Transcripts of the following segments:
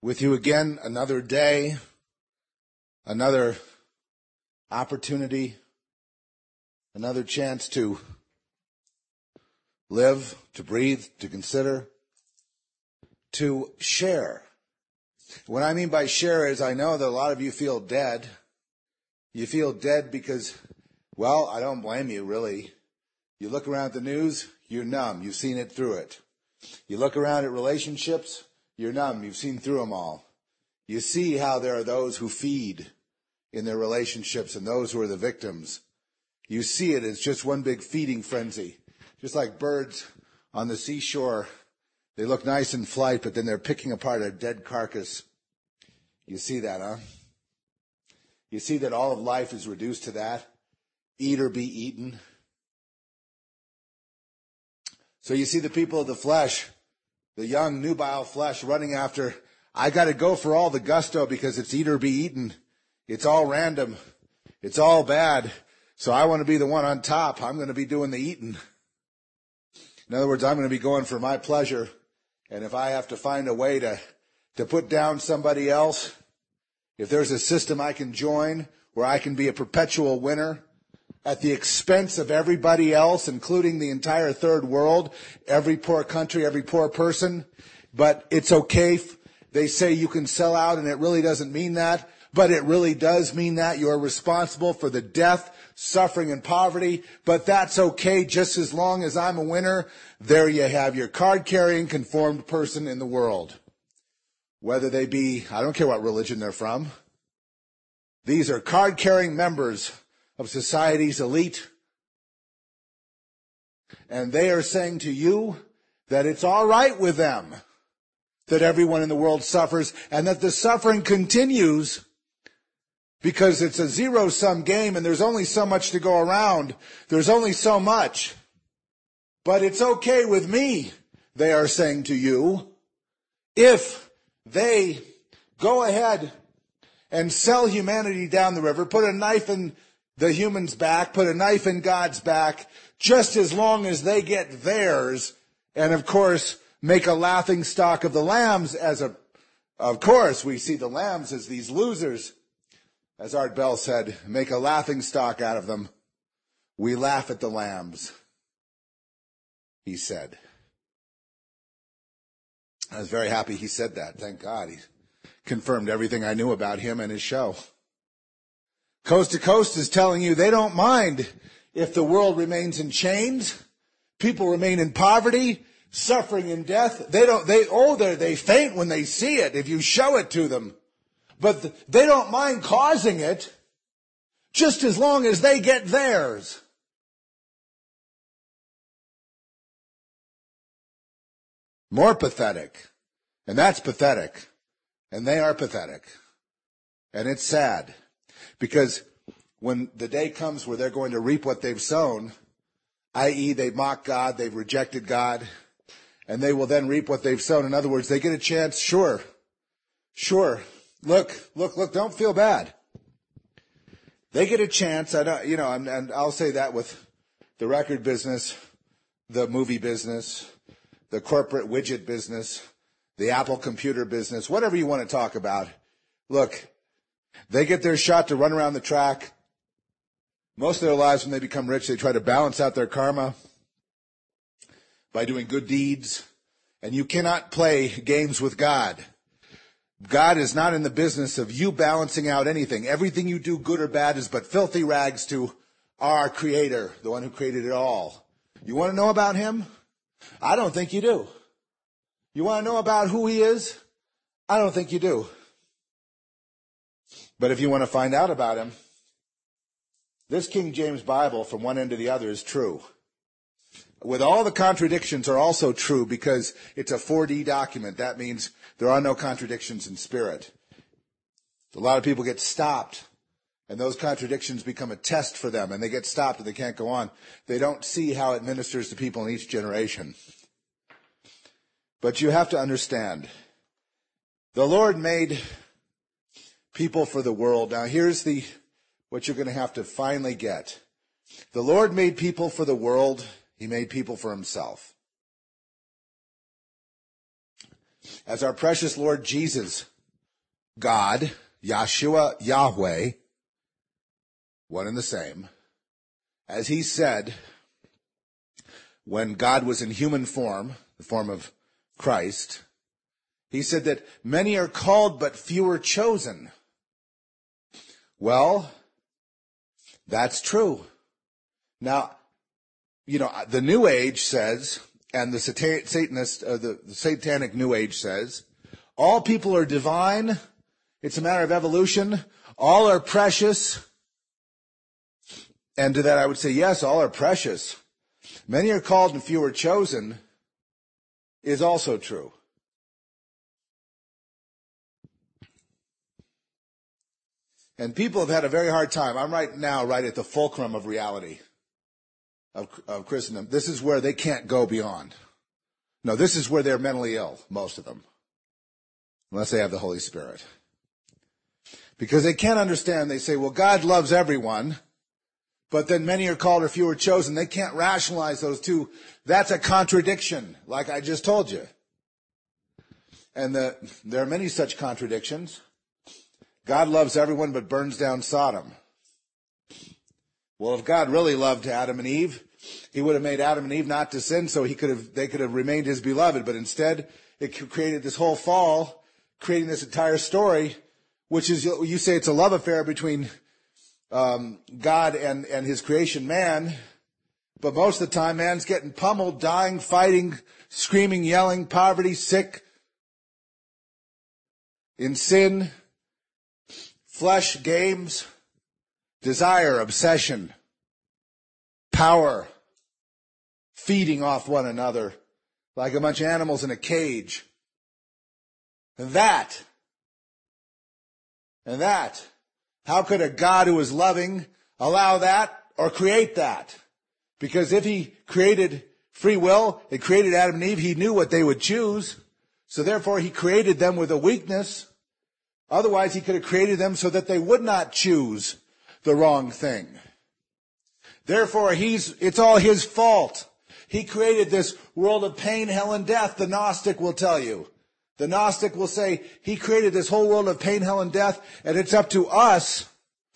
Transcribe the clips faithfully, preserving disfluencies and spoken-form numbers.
with you again another day, another opportunity, another chance to live, to breathe, to consider, to share. What I mean by share is I know that a lot of you feel dead. You feel dead because, well, I don't blame you, really. You look around at the news, you're numb. You've seen it through it. You look around at relationships, you're numb. You've seen through them all. You see how there are those who feed in their relationships and those who are the victims. You see it as just one big feeding frenzy. Just like birds on the seashore. They look nice in flight, but then they're picking apart a dead carcass. You see that, huh? You see that all of life is reduced to that. Eat or be eaten. So you see the people of the flesh, the young, nubile flesh running after, I got to go for all the gusto because it's eat or be eaten. It's all random. It's all bad. So I want to be the one on top. I'm going to be doing the eating. In other words, I'm going to be going for my pleasure. And if I have to find a way to, to put down somebody else, if there's a system I can join where I can be a perpetual winner at the expense of everybody else, including the entire third world, every poor country, every poor person, but it's okay. They say you can sell out and it really doesn't mean that, but it really does mean that. You're responsible for the death, suffering, and poverty, but that's okay just as long as I'm a winner. There you have your card-carrying, conformed person in the world. Whether they be, I don't care what religion they're from. These are card-carrying members of society's elite. And they are saying to you that it's all right with them that everyone in the world suffers and that the suffering continues because it's a zero-sum game and there's only so much to go around. There's only so much. But it's okay with me, they are saying to you, if they go ahead and sell humanity down the river, put a knife in the human's back, put a knife in God's back, just as long as they get theirs, and of course, make a laughing stock of the lambs as a, of course, we see the lambs as these losers. As Art Bell said, make a laughing stock out of them. We laugh at the lambs, he said. I was very happy he said that. Thank God. He confirmed everything I knew about him and his show. Coast to Coast is telling you they don't mind if the world remains in chains, people remain in poverty, suffering and death. They don't, they, oh, they they faint when they see it if you show it to them. But they don't mind causing it just as long as they get theirs. More pathetic. And that's pathetic. And they are pathetic. And it's sad. Because when the day comes where they're going to reap what they've sown, that is they mock God, they've rejected God, and they will then reap what they've sown. In other words, they get a chance, sure, sure, look, look, look, don't feel bad. They get a chance, I don't, you know, and, and I'll say that with the record business, the movie business, the corporate widget business, the Apple computer business, whatever you want to talk about. Look, they get their shot to run around the track. Most of their lives when they become rich, they try to balance out their karma by doing good deeds. And you cannot play games with God. God is not in the business of you balancing out anything. Everything you do, good or bad, is but filthy rags to our Creator, the one who created it all. You want to know about Him? I don't think you do. You want to know about who He is? I don't think you do. But if you want to find out about Him, this King James Bible from one end to the other is true. With all the contradictions are also true because it's a four D document. That means there are no contradictions in spirit. A lot of people get stopped and those contradictions become a test for them and they get stopped and they can't go on. They don't see how it ministers to people in each generation. But you have to understand, the Lord made people for the world. Now here's the what you're going to have to finally get. The Lord made people for the world. He made people for Himself. As our precious Lord Jesus God, Yahshua, Yahweh, one and the same, as he said when God was in human form, the form of Christ, he said that many are called but few are chosen. Well, that's true. Now, you know, the New Age says, and the satan- Satanist, uh, the, the Satanic New Age says, all people are divine. It's a matter of evolution. All are precious. And to that I would say, yes, all are precious. Many are called and few are chosen is also true. And people have had a very hard time. I'm right now right at the fulcrum of reality of, of Christendom. This is where they can't go beyond. No, this is where they're mentally ill, most of them, unless they have the Holy Spirit. Because they can't understand. They say, well, God loves everyone, but then many are called or few are chosen. They can't rationalize those two. That's a contradiction, like I just told you. And the, there are many such contradictions. God loves everyone but burns down Sodom. Well, if God really loved Adam and Eve, he would have made Adam and Eve not to sin, so he could have, they could have remained his beloved. But instead, it created this whole fall, creating this entire story, which is, you say it's a love affair between um, God and, and his creation, man. But most of the time, man's getting pummeled, dying, fighting, screaming, yelling, poverty, sick, in sin, flesh, games, desire, obsession, power, feeding off one another like a bunch of animals in a cage. And that, and that, how could a God who is loving allow that or create that? Because if he created free will, he created Adam and Eve, he knew what they would choose. So therefore he created them with a weakness. Otherwise, he could have created them so that they would not choose the wrong thing. Therefore, he's, it's all his fault. He created this world of pain, hell, and death, the Gnostic will tell you. The Gnostic will say, he created this whole world of pain, hell, and death, and it's up to us,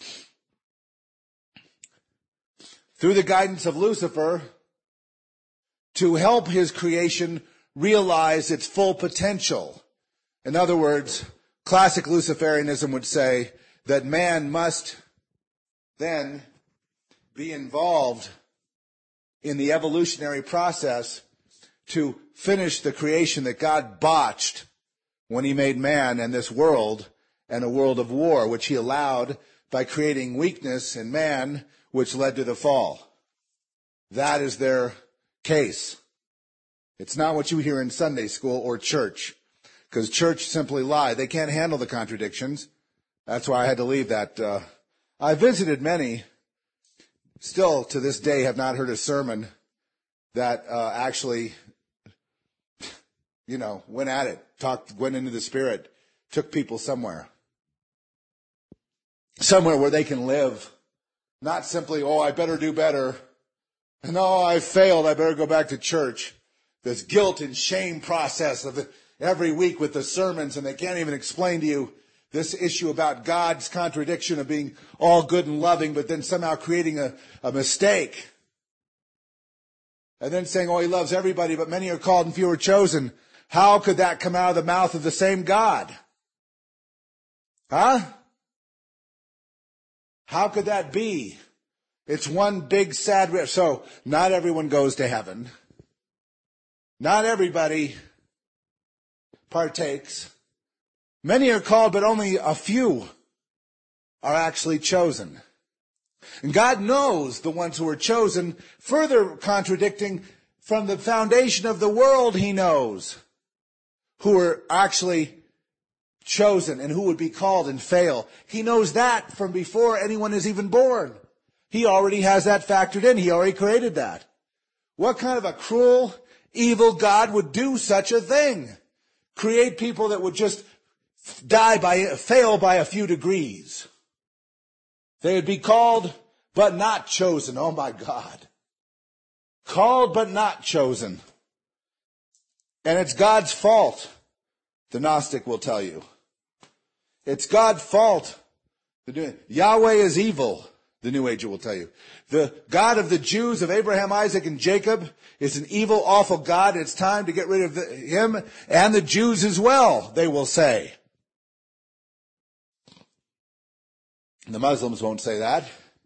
through the guidance of Lucifer, to help his creation realize its full potential. In other words, classic Luciferianism would say that man must then be involved in the evolutionary process to finish the creation that God botched when he made man and this world, and a world of war, which he allowed by creating weakness in man, which led to the fall. That is their case. It's not what you hear in Sunday school or church, because church simply lie. They can't handle the contradictions. That's why I had to leave that. Uh, I visited many, still to this day have not heard a sermon that uh, actually, you know, went at it, talked, went into the Spirit, took people somewhere. Somewhere where they can live. Not simply, oh, I better do better. And oh, I failed, I better go back to church. This guilt and shame process of every week with the sermons, and they can't even explain to you this issue about God's contradiction of being all good and loving, but then somehow creating a, a mistake. And then saying, oh, he loves everybody, but many are called and few are chosen. How could that come out of the mouth of the same God? Huh? How could that be? It's one big sad riff. So, not everyone goes to heaven. Not everybody partakes. Many are called, but only a few are actually chosen. And God knows the ones who are chosen, further contradicting from the foundation of the world, he knows who are actually chosen and who would be called and fail. He knows that from before anyone is even born. He already has that factored in. He already created that. What kind of a cruel, evil God would do such a thing? Create people that would just die by, fail by a few degrees. They would be called but not chosen. Oh my God. Called but not chosen. And it's God's fault, the Gnostic will tell you. It's God's fault. Yahweh is evil, the New Age will tell you. The God of the Jews, of Abraham, Isaac, and Jacob, is an evil, awful God. It's time to get rid of the, him and the Jews as well, they will say. The Muslims won't say that.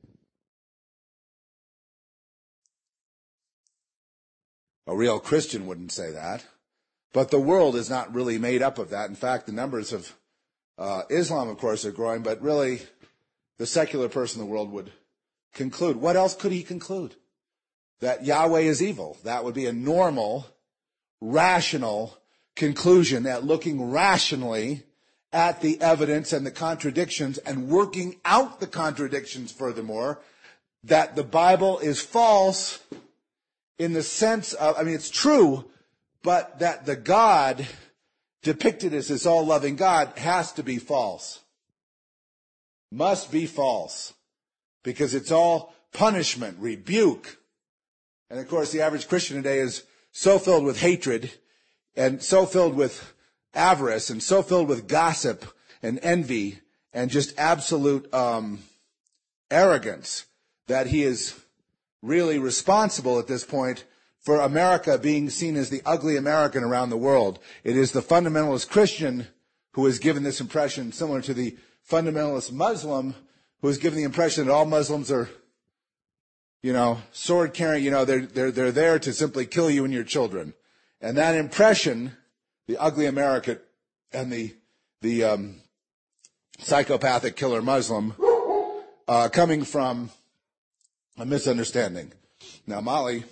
A real Christian wouldn't say that. But the world is not really made up of that. In fact, the numbers of uh, Islam, of course, are growing, but really the secular person in the world would conclude. What else could he conclude? That Yahweh is evil. That would be a normal, rational conclusion at looking rationally at the evidence and the contradictions and working out the contradictions furthermore, that the Bible is false in the sense of, I mean, it's true, but that the God depicted as this all-loving God has to be false. Must be false. Because it's all punishment, rebuke. And of course, the average Christian today is so filled with hatred and so filled with avarice and so filled with gossip and envy and just absolute um, arrogance that he is really responsible at this point for America being seen as the ugly American around the world. It is the fundamentalist Christian who is given this impression, similar to the fundamentalist Muslim who is given the impression that all Muslims are, you know, sword carrying, you know, they're, they're, they're there to simply kill you and your children. And that impression, the ugly American and the, the, um, psychopathic killer Muslim, uh, coming from a misunderstanding. Now, Molly,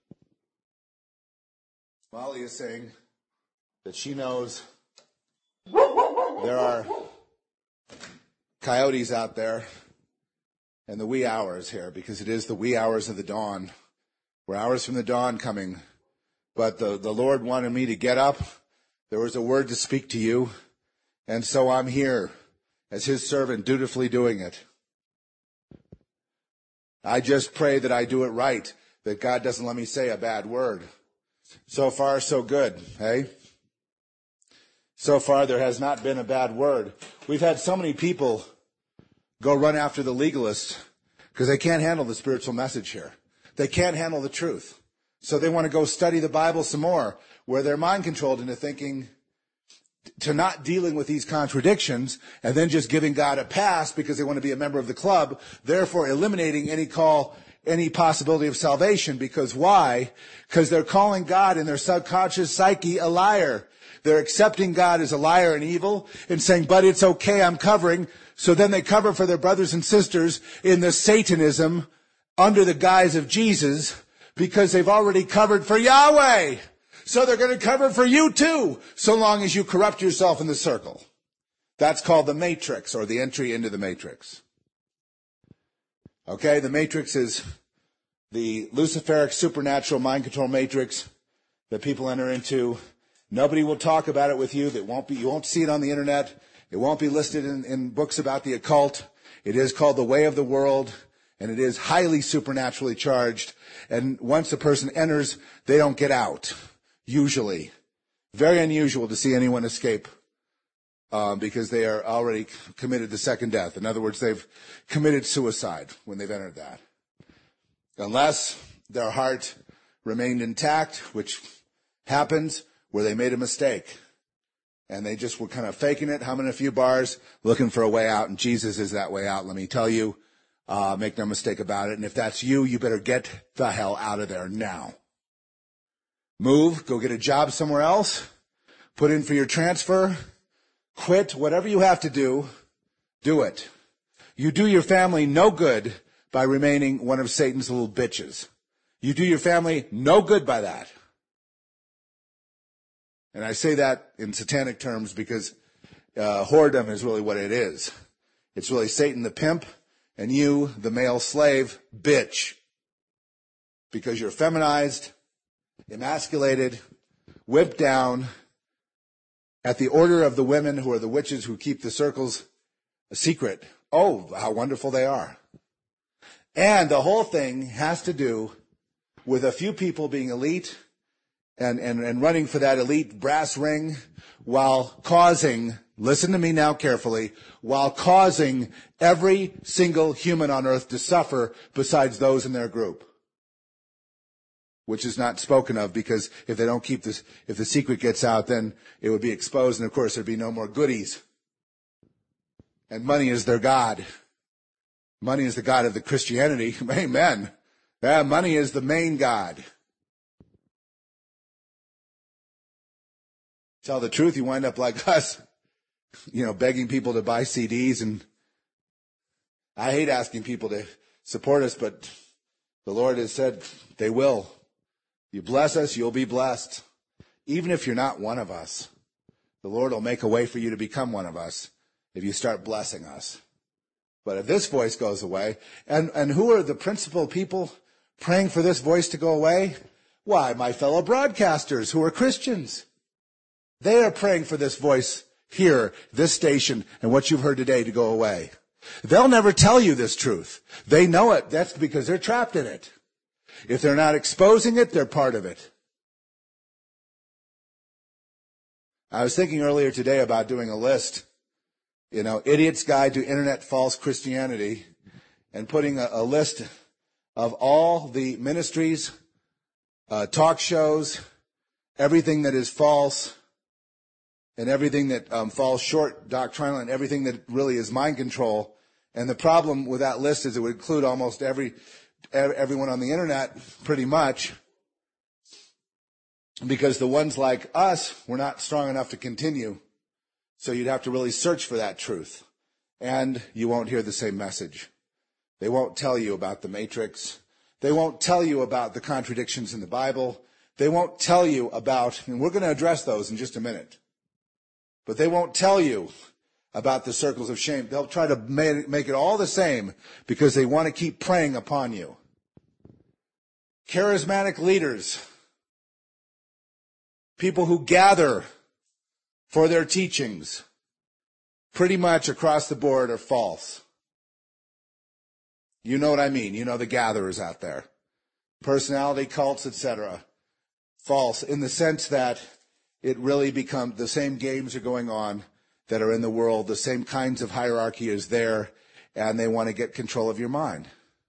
Molly is saying that she knows there are coyotes out there in the wee hours here, because it is the wee hours of the dawn. We're hours from the dawn coming. But the, the Lord wanted me to get up. There was a word to speak to you. And so I'm here as his servant, dutifully doing it. I just pray that I do it right, that God doesn't let me say a bad word. So far, so good, hey? So far, there has not been a bad word. We've had so many people go run after the legalists because they can't handle the spiritual message here. They can't handle the truth. So they want to go study the Bible some more, where they're mind controlled into thinking to not dealing with these contradictions and then just giving God a pass because they want to be a member of the club, therefore eliminating any call, any possibility of salvation. Because why? Because they're calling God in their subconscious psyche a liar. They're accepting God as a liar and evil and saying, but it's okay, I'm covering. So then they cover for their brothers and sisters in the Satanism under the guise of Jesus because they've already covered for Yahweh. So they're going to cover for you too, so long as you corrupt yourself in the circle. That's called the matrix, or the entry into the matrix. Okay, the matrix is the Luciferic supernatural mind control matrix that people enter into. Nobody will talk about it with you. That won't be, you won't see it on the internet. It won't be listed in, in books about the occult. It is called the way of the world, and it is highly supernaturally charged. And once a person enters, they don't get out. Usually. Very unusual to see anyone escape uh, because they are already committed the second death. In other words, they've committed suicide when they've entered that. Unless their heart remained intact, which happens where they made a mistake. And they just were kind of faking it, humming a few bars, looking for a way out. And Jesus is that way out, let me tell you. Uh, make no mistake about it. And if that's you, you better get the hell out of there now. Move, go get a job somewhere else, put in for your transfer, quit, whatever you have to do, do it. You do your family no good by remaining one of Satan's little bitches. You do your family no good by that. And I say that in satanic terms because uh, whoredom is really what it is. It's really Satan the pimp and you, the male slave, bitch. Because you're feminized, emasculated, whipped down at the order of the women who are the witches who keep the circles a secret. Oh, how wonderful they are. And the whole thing has to do with a few people being elite and, and, and running for that elite brass ring while causing listen to me now carefully, while causing every single human on earth to suffer besides those in their group. Which is not spoken of, because if they don't keep this, if the secret gets out, then it would be exposed, and of course there'd be no more goodies. And money is their God. Money is the God of the Christianity. Amen. Yeah, money is the main God. Tell the truth, you wind up like us, you know, begging people to buy C Ds. And I hate asking people to support us, but the Lord has said they will. You bless us, you'll be blessed. Even if you're not one of us, the Lord will make a way for you to become one of us if you start blessing us. But if this voice goes away, and, and who are the principal people praying for this voice to go away? Why, my fellow broadcasters who are Christians. They are praying for this voice here, this station, and what you've heard today to go away. They'll never tell you this truth. They know it. That's because they're trapped in it. If they're not exposing it, they're part of it. I was thinking earlier today about doing a list, you know, Idiot's Guide to Internet False Christianity, and putting a, a list of all the ministries, uh, talk shows, everything that is false, and everything that um, falls short doctrinal, and everything that really is mind control. And the problem with that list is it would include almost every everyone on the internet, pretty much, because the ones like us were not strong enough to continue. So you'd have to really search for that truth. And you won't hear the same message. They won't tell you about the matrix. They won't tell you about the contradictions in the Bible. They won't tell you about, and we're going to address those in just a minute, but they won't tell you about the circles of shame. They'll try to make it all the same because they want to keep preying upon you. Charismatic leaders, people who gather for their teachings, pretty much across the board are false. You know what I mean. You know the gatherers out there. Personality cults, et cetera. False in the sense that it really becomes the same games are going on that are in the world. The same kinds of hierarchy is there, and they want to get control of your mind.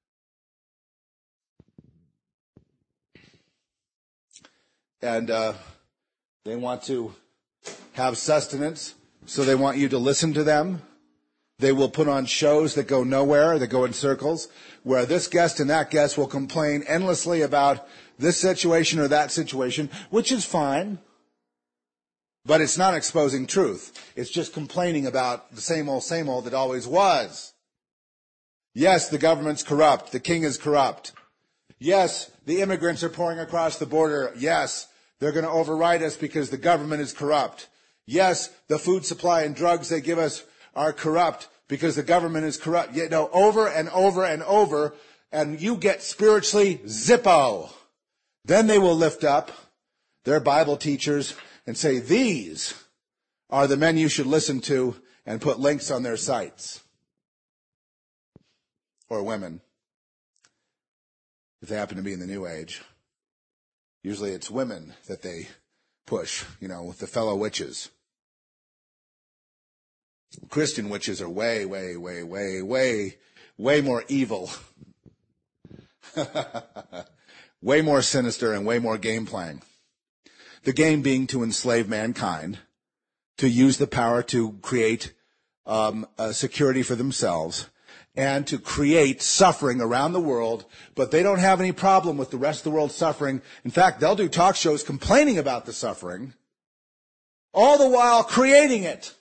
And uh, they want to have sustenance, so they want you to listen to them. They will put on shows that go nowhere, that go in circles, where this guest and that guest will complain endlessly about this situation or that situation, which is fine. But it's not exposing truth. It's just complaining about the same old, same old that always was. Yes, the government's corrupt. The king is corrupt. Yes, the immigrants are pouring across the border. Yes, they're going to override us because the government is corrupt. Yes, the food supply and drugs they give us are corrupt because the government is corrupt. You know, over and over and over, and you get spiritually zippo. Then they will lift up their Bible teachers and say, these are the men you should listen to, and put links on their sites. Or women, if they happen to be in the New Age. Usually it's women that they push, you know, with the fellow witches. Christian witches are way, way, way, way, way, way more evil. Way more sinister and way more game playing. The game being to enslave mankind, to use the power to create um, a security for themselves, and to create suffering around the world, but they don't have any problem with the rest of the world suffering. In fact, they'll do talk shows complaining about the suffering, all the while creating it.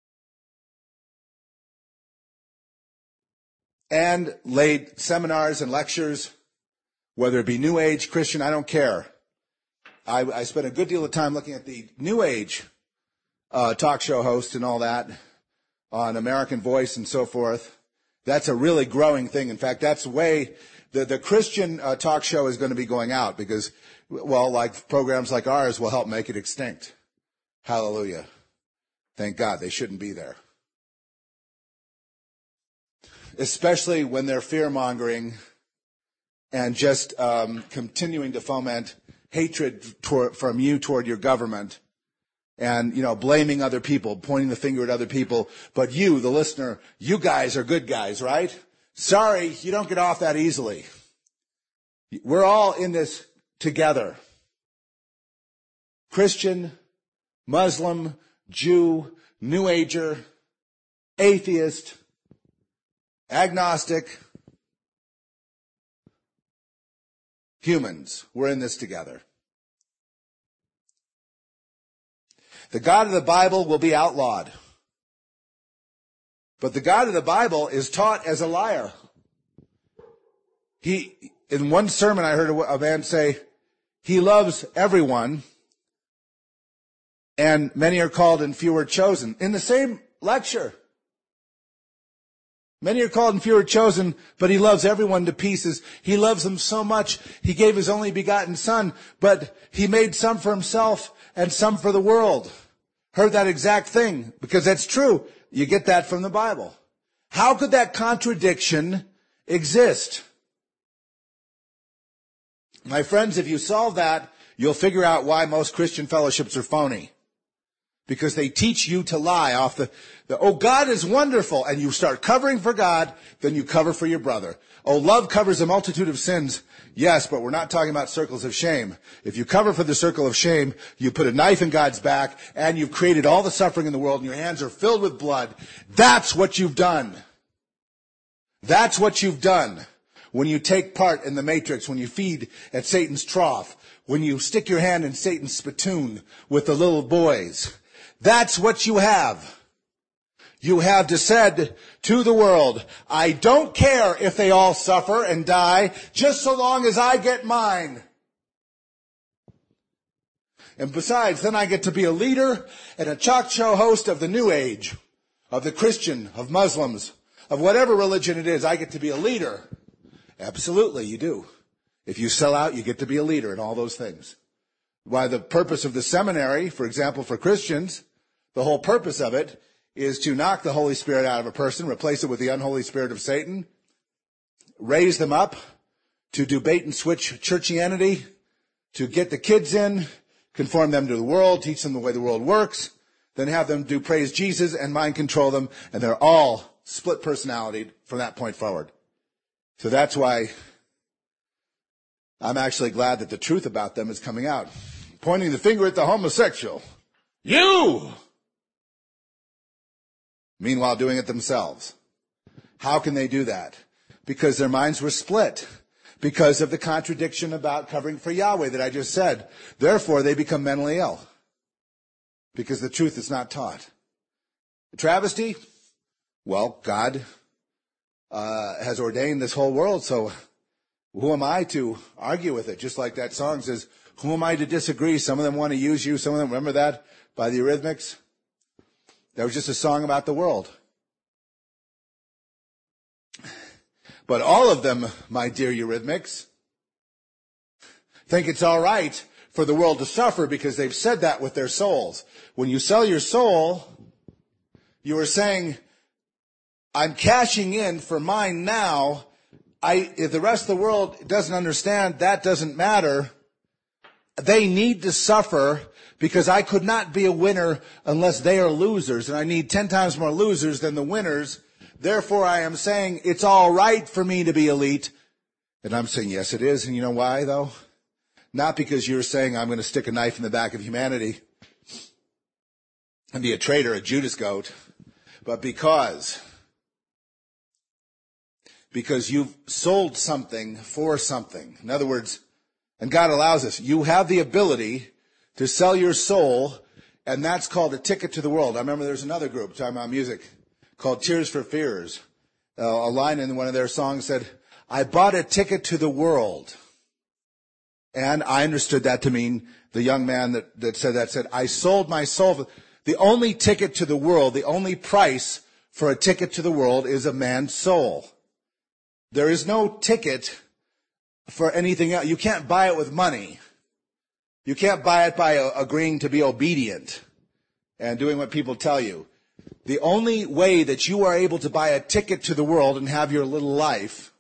And laid seminars and lectures, whether it be New Age, Christian, I don't care. I, I spent a good deal of time looking at the New Age uh, talk show host and all that on American Voice and so forth. That's a really growing thing. In fact, that's way, the, the Christian uh, talk show is going to be going out because, well, like programs like ours will help make it extinct. Hallelujah. Thank God they shouldn't be there. Especially when they're fear-mongering and just um, continuing to foment hatred toward, from you toward your government and, you know, blaming other people, pointing the finger at other people. But you, the listener, you guys are good guys, right? Sorry, you don't get off that easily. We're all in this together. Christian, Muslim, Jew, New Ager, atheist, agnostic, humans. We're in this together. The God of the Bible will be outlawed. But the God of the Bible is taught as a liar. He, in one sermon I heard a man say, he loves everyone, and many are called and few are chosen. In the same lecture. Many are called and few are chosen, but he loves everyone to pieces. He loves them so much, he gave his only begotten son, but he made some for himself and some for the world. Heard that exact thing, because that's true. You get that from the Bible. How could that contradiction exist? My friends, if you solve that, you'll figure out why most Christian fellowships are phony. Because they teach you to lie off the, the, oh, God is wonderful, and you start covering for God, then you cover for your brother. Oh, love covers a multitude of sins. Yes, but we're not talking about circles of shame. If you cover for the circle of shame, you put a knife in God's back, and you've created all the suffering in the world, and your hands are filled with blood. That's what you've done. That's what you've done. When you take part in the matrix, when you feed at Satan's trough, when you stick your hand in Satan's spittoon with the little boys. That's what you have. You have to said to the world, I don't care if they all suffer and die, just so long as I get mine. And besides, then I get to be a leader and a talk show host of the New Age, of the Christian, of Muslims, of whatever religion it is. I get to be a leader. Absolutely, you do. If you sell out, you get to be a leader in all those things. Why the purpose of the seminary, for example, for Christians, the whole purpose of it is to knock the Holy Spirit out of a person, replace it with the unholy spirit of Satan, raise them up, to do bait and switch churchianity, to get the kids in, conform them to the world, teach them the way the world works, then have them do praise Jesus and mind control them, and they're all split personality from that point forward. So that's why I'm actually glad that the truth about them is coming out. Pointing the finger at the homosexual. You! Meanwhile, doing it themselves. How can they do that? Because their minds were split. Because of the contradiction about covering for Yahweh that I just said. Therefore, they become mentally ill. Because the truth is not taught. A travesty? Well, God uh, has ordained this whole world, so who am I to argue with it? Just like that song says, who am I to disagree? Some of them want to use you. Some of them, remember that by the Eurythmics? That was just a song about the world. But all of them, my dear Eurythmics, think it's all right for the world to suffer because they've said that with their souls. When you sell your soul, you are saying, I'm cashing in for mine now. I, if the rest of the world doesn't understand, that doesn't matter. They need to suffer because I could not be a winner unless they are losers. And I need ten times more losers than the winners. Therefore, I am saying it's all right for me to be elite. And I'm saying, yes, it is. And you know why, though? Not because you're saying I'm going to stick a knife in the back of humanity and be a traitor, a Judas goat, but because, because you've sold something for something. In other words, and God allows us, you have the ability to sell your soul, and that's called a ticket to the world. I remember there's another group talking about music called Tears for Fears. Uh, a line in one of their songs said, I bought a ticket to the world. And I understood that to mean the young man that, that said that said, I sold my soul. The only ticket to the world, the only price for a ticket to the world is a man's soul. There is no ticket for anything else. You can't buy it with money. You can't buy it by uh, agreeing to be obedient and doing what people tell you. The only way that you are able to buy a ticket to the world and have your little life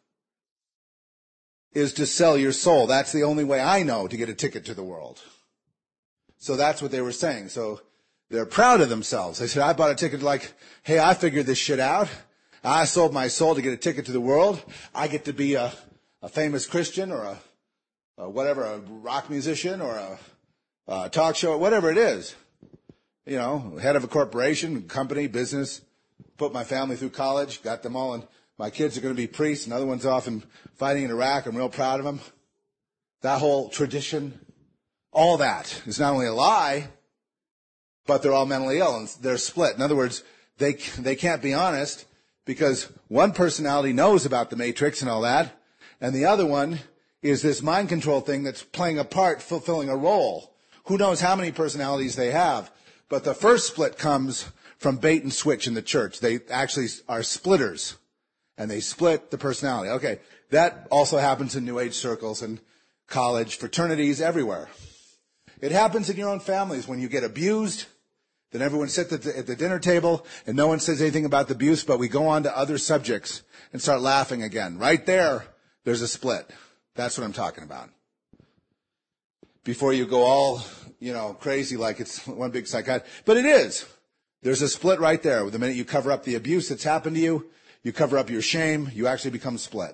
is to sell your soul. That's the only way I know to get a ticket to the world. So that's what they were saying. So They're proud of themselves. They said, I bought a ticket like, hey, I figured this shit out. I sold my soul to get a ticket to the world. I get to be a, a famous Christian or a, a whatever, a rock musician or a, a talk show, whatever it is. You know, head of a corporation, company, business, put my family through college, got them all, and my kids are going to be priests, and other ones off and fighting in Iraq. I'm real proud of them. That whole tradition, all that is not only a lie, but they're all mentally ill, and they're split. In other words, they they can't be honest because one personality knows about the matrix and all that, and the other one is this mind control thing that's playing a part, fulfilling a role. Who knows how many personalities they have? But the first split comes from bait and switch in the church. They actually are splitters, and they split the personality. Okay, that also happens in New Age circles and college, fraternities, everywhere. It happens in your own families when you get abused. Then everyone sits at the, at the dinner table and no one says anything about the abuse, but we go on to other subjects and start laughing again. Right there, there's a split. That's what I'm talking about. Before you go all, you know, crazy like it's one big psychotic. But it is. There's a split right there. The minute you cover up the abuse that's happened to you, you cover up your shame, you actually become split.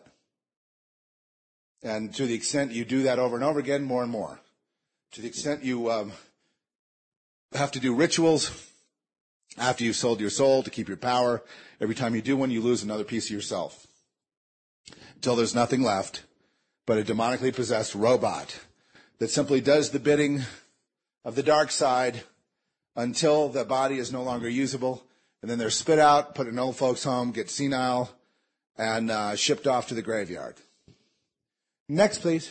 And to the extent you do that over and over again, more and more. To the extent you um, have to do rituals after you've sold your soul to keep your power. Every time you do one, you lose another piece of yourself. Until there's nothing left but a demonically possessed robot that simply does the bidding of the dark side until the body is no longer usable. And then they're spit out, put in an old folks' home, get senile, and uh, shipped off to the graveyard. Next, please.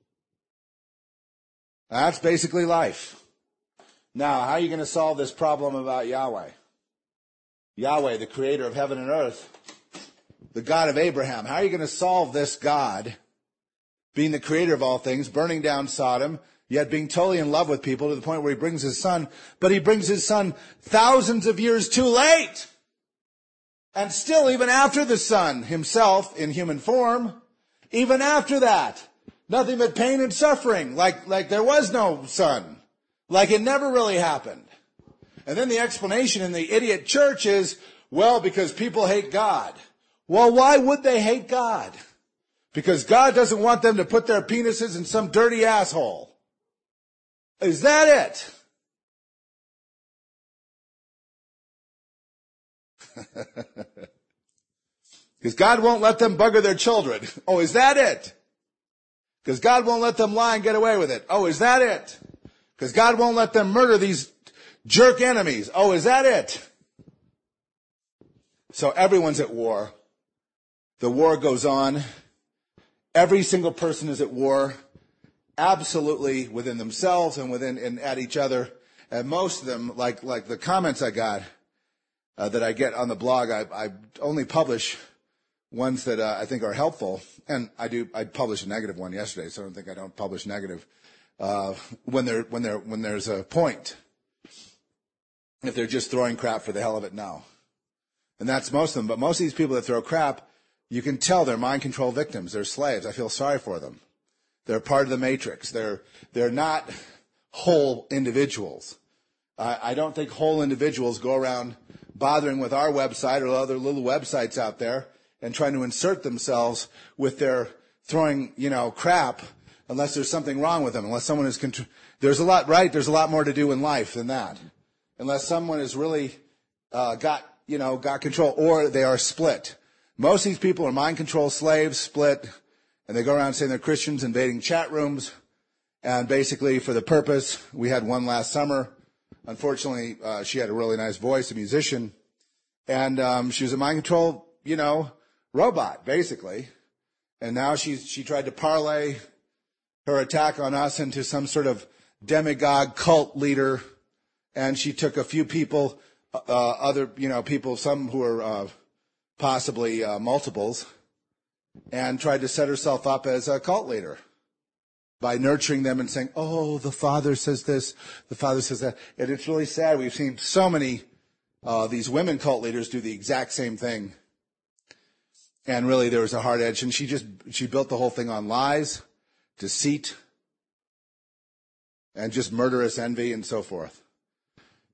That's basically life. Now, how are you going to solve this problem about Yahweh? Yahweh, the creator of heaven and earth, the God of Abraham. How are you going to solve this God, being the creator of all things, burning down Sodom, yet being totally in love with people to the point where he brings his son, but he brings his son thousands of years too late. And still, even after the son himself in human form, even after that, nothing but pain and suffering, like, like there was no son. Like it never really happened. And then the explanation in the idiot church is, well, because people hate God. Well, why would they hate God? Because God doesn't want them to put their penises in some dirty asshole. Is that it? Because God won't let them bugger their children. Oh, is that it? Because God won't let them lie and get away with it. Oh, is that it? Because God won't let them murder these jerk enemies. Oh, is that it? So everyone's at war. The war goes on. Every single person is at war, absolutely within themselves and within and at each other. And most of them, like like the comments I got uh, that I get on the blog, I, I only publish ones that uh, I think are helpful. And I do. I published a negative one yesterday, so I don't think I don't publish negative. Uh, when there, when there, when there's a point, if they're just throwing crap for the hell of it, no. And that's most of them. But most of these people that throw crap, you can tell they're mind control victims. They're slaves. I feel sorry for them. They're part of the matrix. They're, they're not whole individuals. I, I don't think whole individuals go around bothering with our website or other little websites out there and trying to insert themselves with their throwing, you know, crap. Unless there's something wrong with them, unless someone is, contr- there's a lot, right? There's a lot more to do in life than that. Unless someone has really uh, got, you know, got control, or they are split. Most of these people are mind control slaves, split, and they go around saying they're Christians, invading chat rooms, and basically for the purpose, we had one last summer. Unfortunately, uh, she had a really nice voice, a musician, and um, she was a mind control, you know, robot, basically. And now she's she tried to parlay her attack on us into some sort of demagogue cult leader, and she took a few people, uh, other, you know, people, some who are uh, possibly uh, multiples, and tried to set herself up as a cult leader by nurturing them and saying, oh, the Father says this, the Father says that. And it's really sad. We've seen so many uh, these women cult leaders do the exact same thing. And really there was a hard edge, and she just, she built the whole thing on lies, deceit, and just murderous envy and so forth.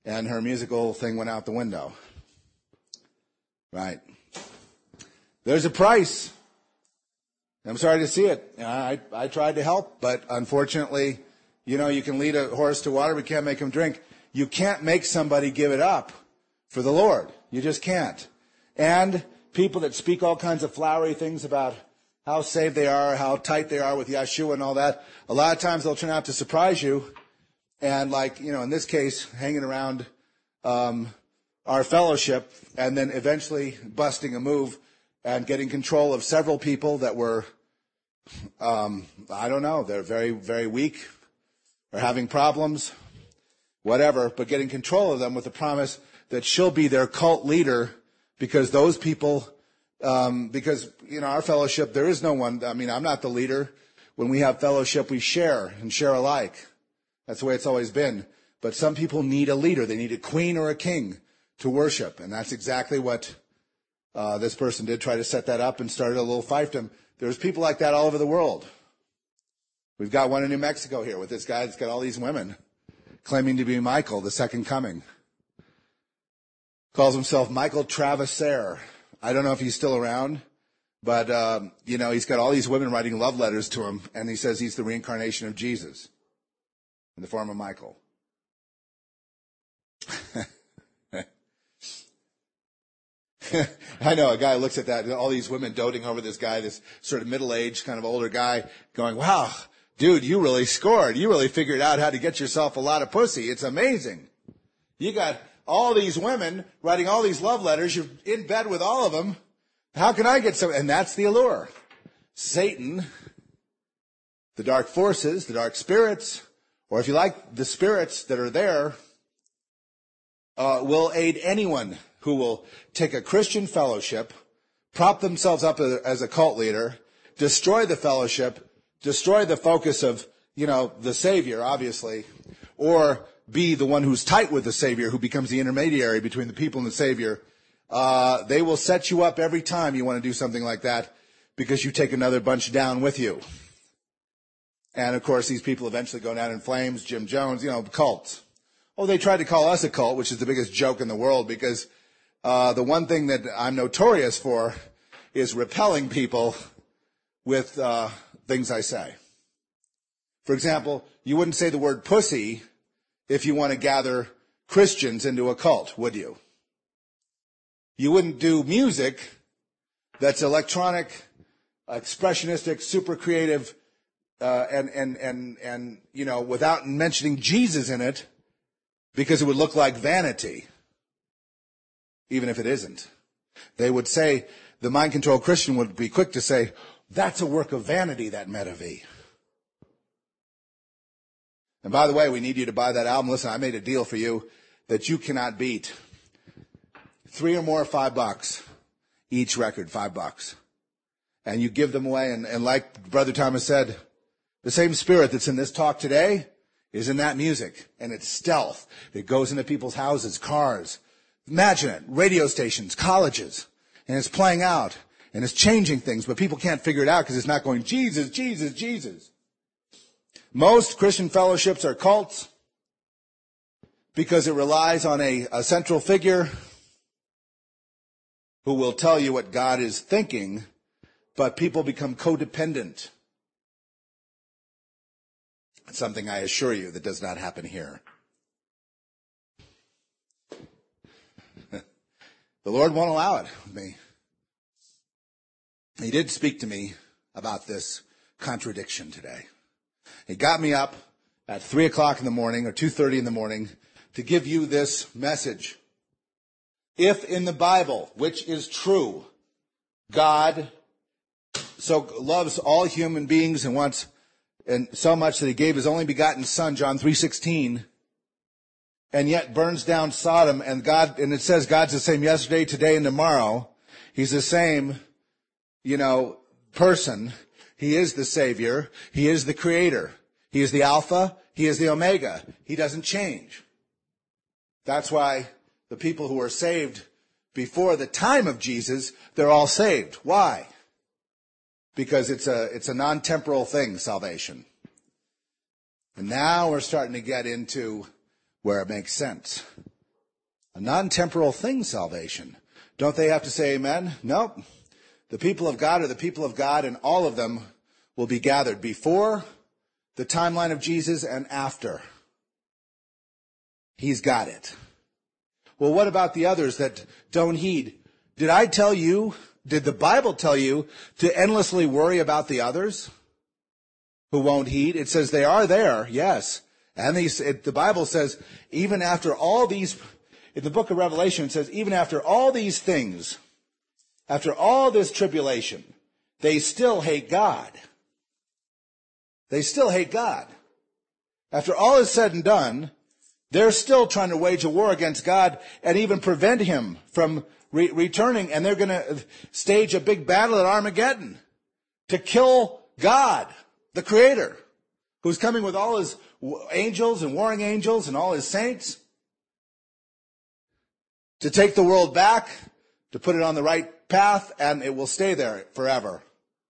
and her musical thing went out the window. Right. There's a price. I'm sorry to see it. I, I tried to help, but unfortunately, you know, you can lead a horse to water, but you can't make him drink. You can't make somebody give it up for the Lord. You just can't. And people that speak all kinds of flowery things about how saved they are, how tight they are with Yeshua and all that, a lot of times they'll turn out to surprise you. And like, you know, in this case, hanging around um, our fellowship and then eventually busting a move and getting control of several people that were, um, I don't know, they're very, very weak or having problems, whatever, but getting control of them with the promise that she'll be their cult leader because those people, um, because, you know, our fellowship, there is no one, I mean, I'm not the leader. When we have fellowship, we share and share alike. That's the way it's always been. But some people need a leader. They need a queen or a king to worship. And that's exactly what uh, this person did, try to set that up and started a little fiefdom. There's people like that all over the world. We've got one in New Mexico here with this guy that's got all these women claiming to be Michael, the second coming. Calls himself Michael Travisser. I don't know if he's still around, but, um, you know, he's got all these women writing love letters to him, and he says he's the reincarnation of Jesus in the form of Michael. I know, a guy looks at that, all these women doting over this guy, this sort of middle-aged, kind of older guy, going, wow, dude, you really scored. You really figured out how to get yourself a lot of pussy. It's amazing. You got all these women writing all these love letters. You're in bed with all of them. How can I get some? And that's the allure. Satan, the dark forces, the dark spirits, or if you like, the spirits that are there, uh, will aid anyone who will take a Christian fellowship, prop themselves up as a cult leader, destroy the fellowship, destroy the focus of, you know, the Savior, obviously, or be the one who's tight with the Savior, who becomes the intermediary between the people and the Savior. Uh, they will set you up every time you want to do something like that because you take another bunch down with you. And, of course, these people eventually go down in flames. Jim Jones, you know, cults. Oh, they tried to call us a cult, which is the biggest joke in the world because uh, the one thing that I'm notorious for is repelling people with uh, things I say. For example, you wouldn't say the word pussy if you want to gather Christians into a cult, would you? You wouldn't do music that's electronic, expressionistic, super creative, uh, and, and, and, and, you know, without mentioning Jesus in it, because it would look like vanity, even if it isn't. They would say, the mind-controlled Christian would be quick to say, that's a work of vanity, that Metav. And by the way, we need you to buy that album. Listen, I made a deal for you that you cannot beat. Three or more, five bucks. Each record, five bucks. And you give them away. And, and like Brother Thomas said, the same spirit that's in this talk today is in that music. And it's stealth. It goes into people's houses, cars. Imagine it. Radio stations, colleges. And it's playing out. And it's changing things. But people can't figure it out because it's not going, Jesus, Jesus, Jesus. Most Christian fellowships are cults because it relies on a, a central figure who will tell you what God is thinking, but people become codependent. It's something I assure you that does not happen here. The Lord won't allow it with me. He did speak to me about this contradiction today. He got me up at three o'clock in the morning or two thirty in the morning to give you this message. If in the Bible, which is true, God so loves all human beings and wants, and so much that he gave his only begotten son, John three sixteen, and yet burns down Sodom, and God, and it says God's the same yesterday, today, and tomorrow. He's the same, you know, person. He is the Savior. He is the Creator. He is the Alpha. He is the Omega. He doesn't change. That's why the people who are saved before the time of Jesus, they're all saved. Why? Because it's a, it's a non-temporal thing, salvation. And now we're starting to get into where it makes sense. A non-temporal thing, salvation. Don't they have to say amen? Nope. The people of God are the people of God, and all of them will be gathered before the timeline of Jesus and after. He's got it. Well, what about the others that don't heed? Did I tell you, did the Bible tell you to endlessly worry about the others who won't heed? It says they are there, yes. And these, it, the Bible says, even after all these, in the book of Revelation, it says, even after all these things, after all this tribulation, they still hate God. They still hate God. After all is said and done, they're still trying to wage a war against God and even prevent him from re- returning. And they're going to stage a big battle at Armageddon to kill God, the Creator, who's coming with all his angels and warring angels and all his saints to take the world back, to put it on the right path, and it will stay there forever.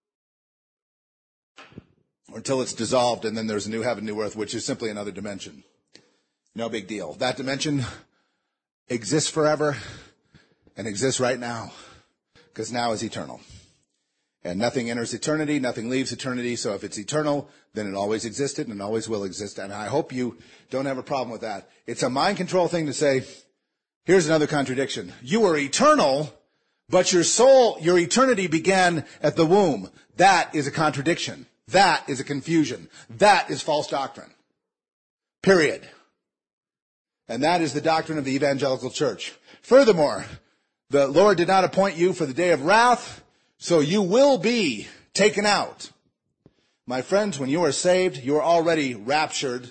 Or until it's dissolved, and then there's a new heaven, new earth, which is simply another dimension. No big deal. That dimension exists forever and exists right now, because now is eternal. And nothing enters eternity, nothing leaves eternity, so if it's eternal, then it always existed and it always will exist. And I hope you don't have a problem with that. It's a mind control thing to say, here's another contradiction. You are eternal, but your soul, your eternity began at the womb. That is a contradiction. That is a confusion. That is false doctrine. Period. And that is the doctrine of the evangelical church. Furthermore, the Lord did not appoint you for the day of wrath, so you will be taken out. My friends, when you are saved, you are already raptured,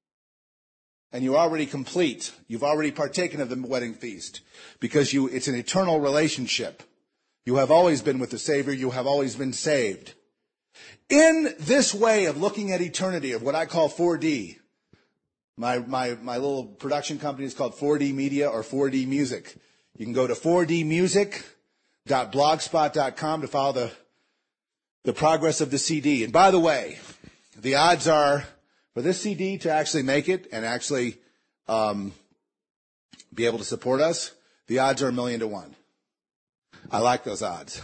and you're already complete. You've already partaken of the wedding feast, because you, it's an eternal relationship. You have always been with the Savior. You have always been saved. In this way of looking at eternity, of what I call four D, my, my, my little production company is called four D Media or four D Music. You can go to four d music dot blogspot dot com to follow the, the progress of the C D. And by the way, the odds are for this C D to actually make it and actually um, be able to support us, the odds are a million to one. I like those odds.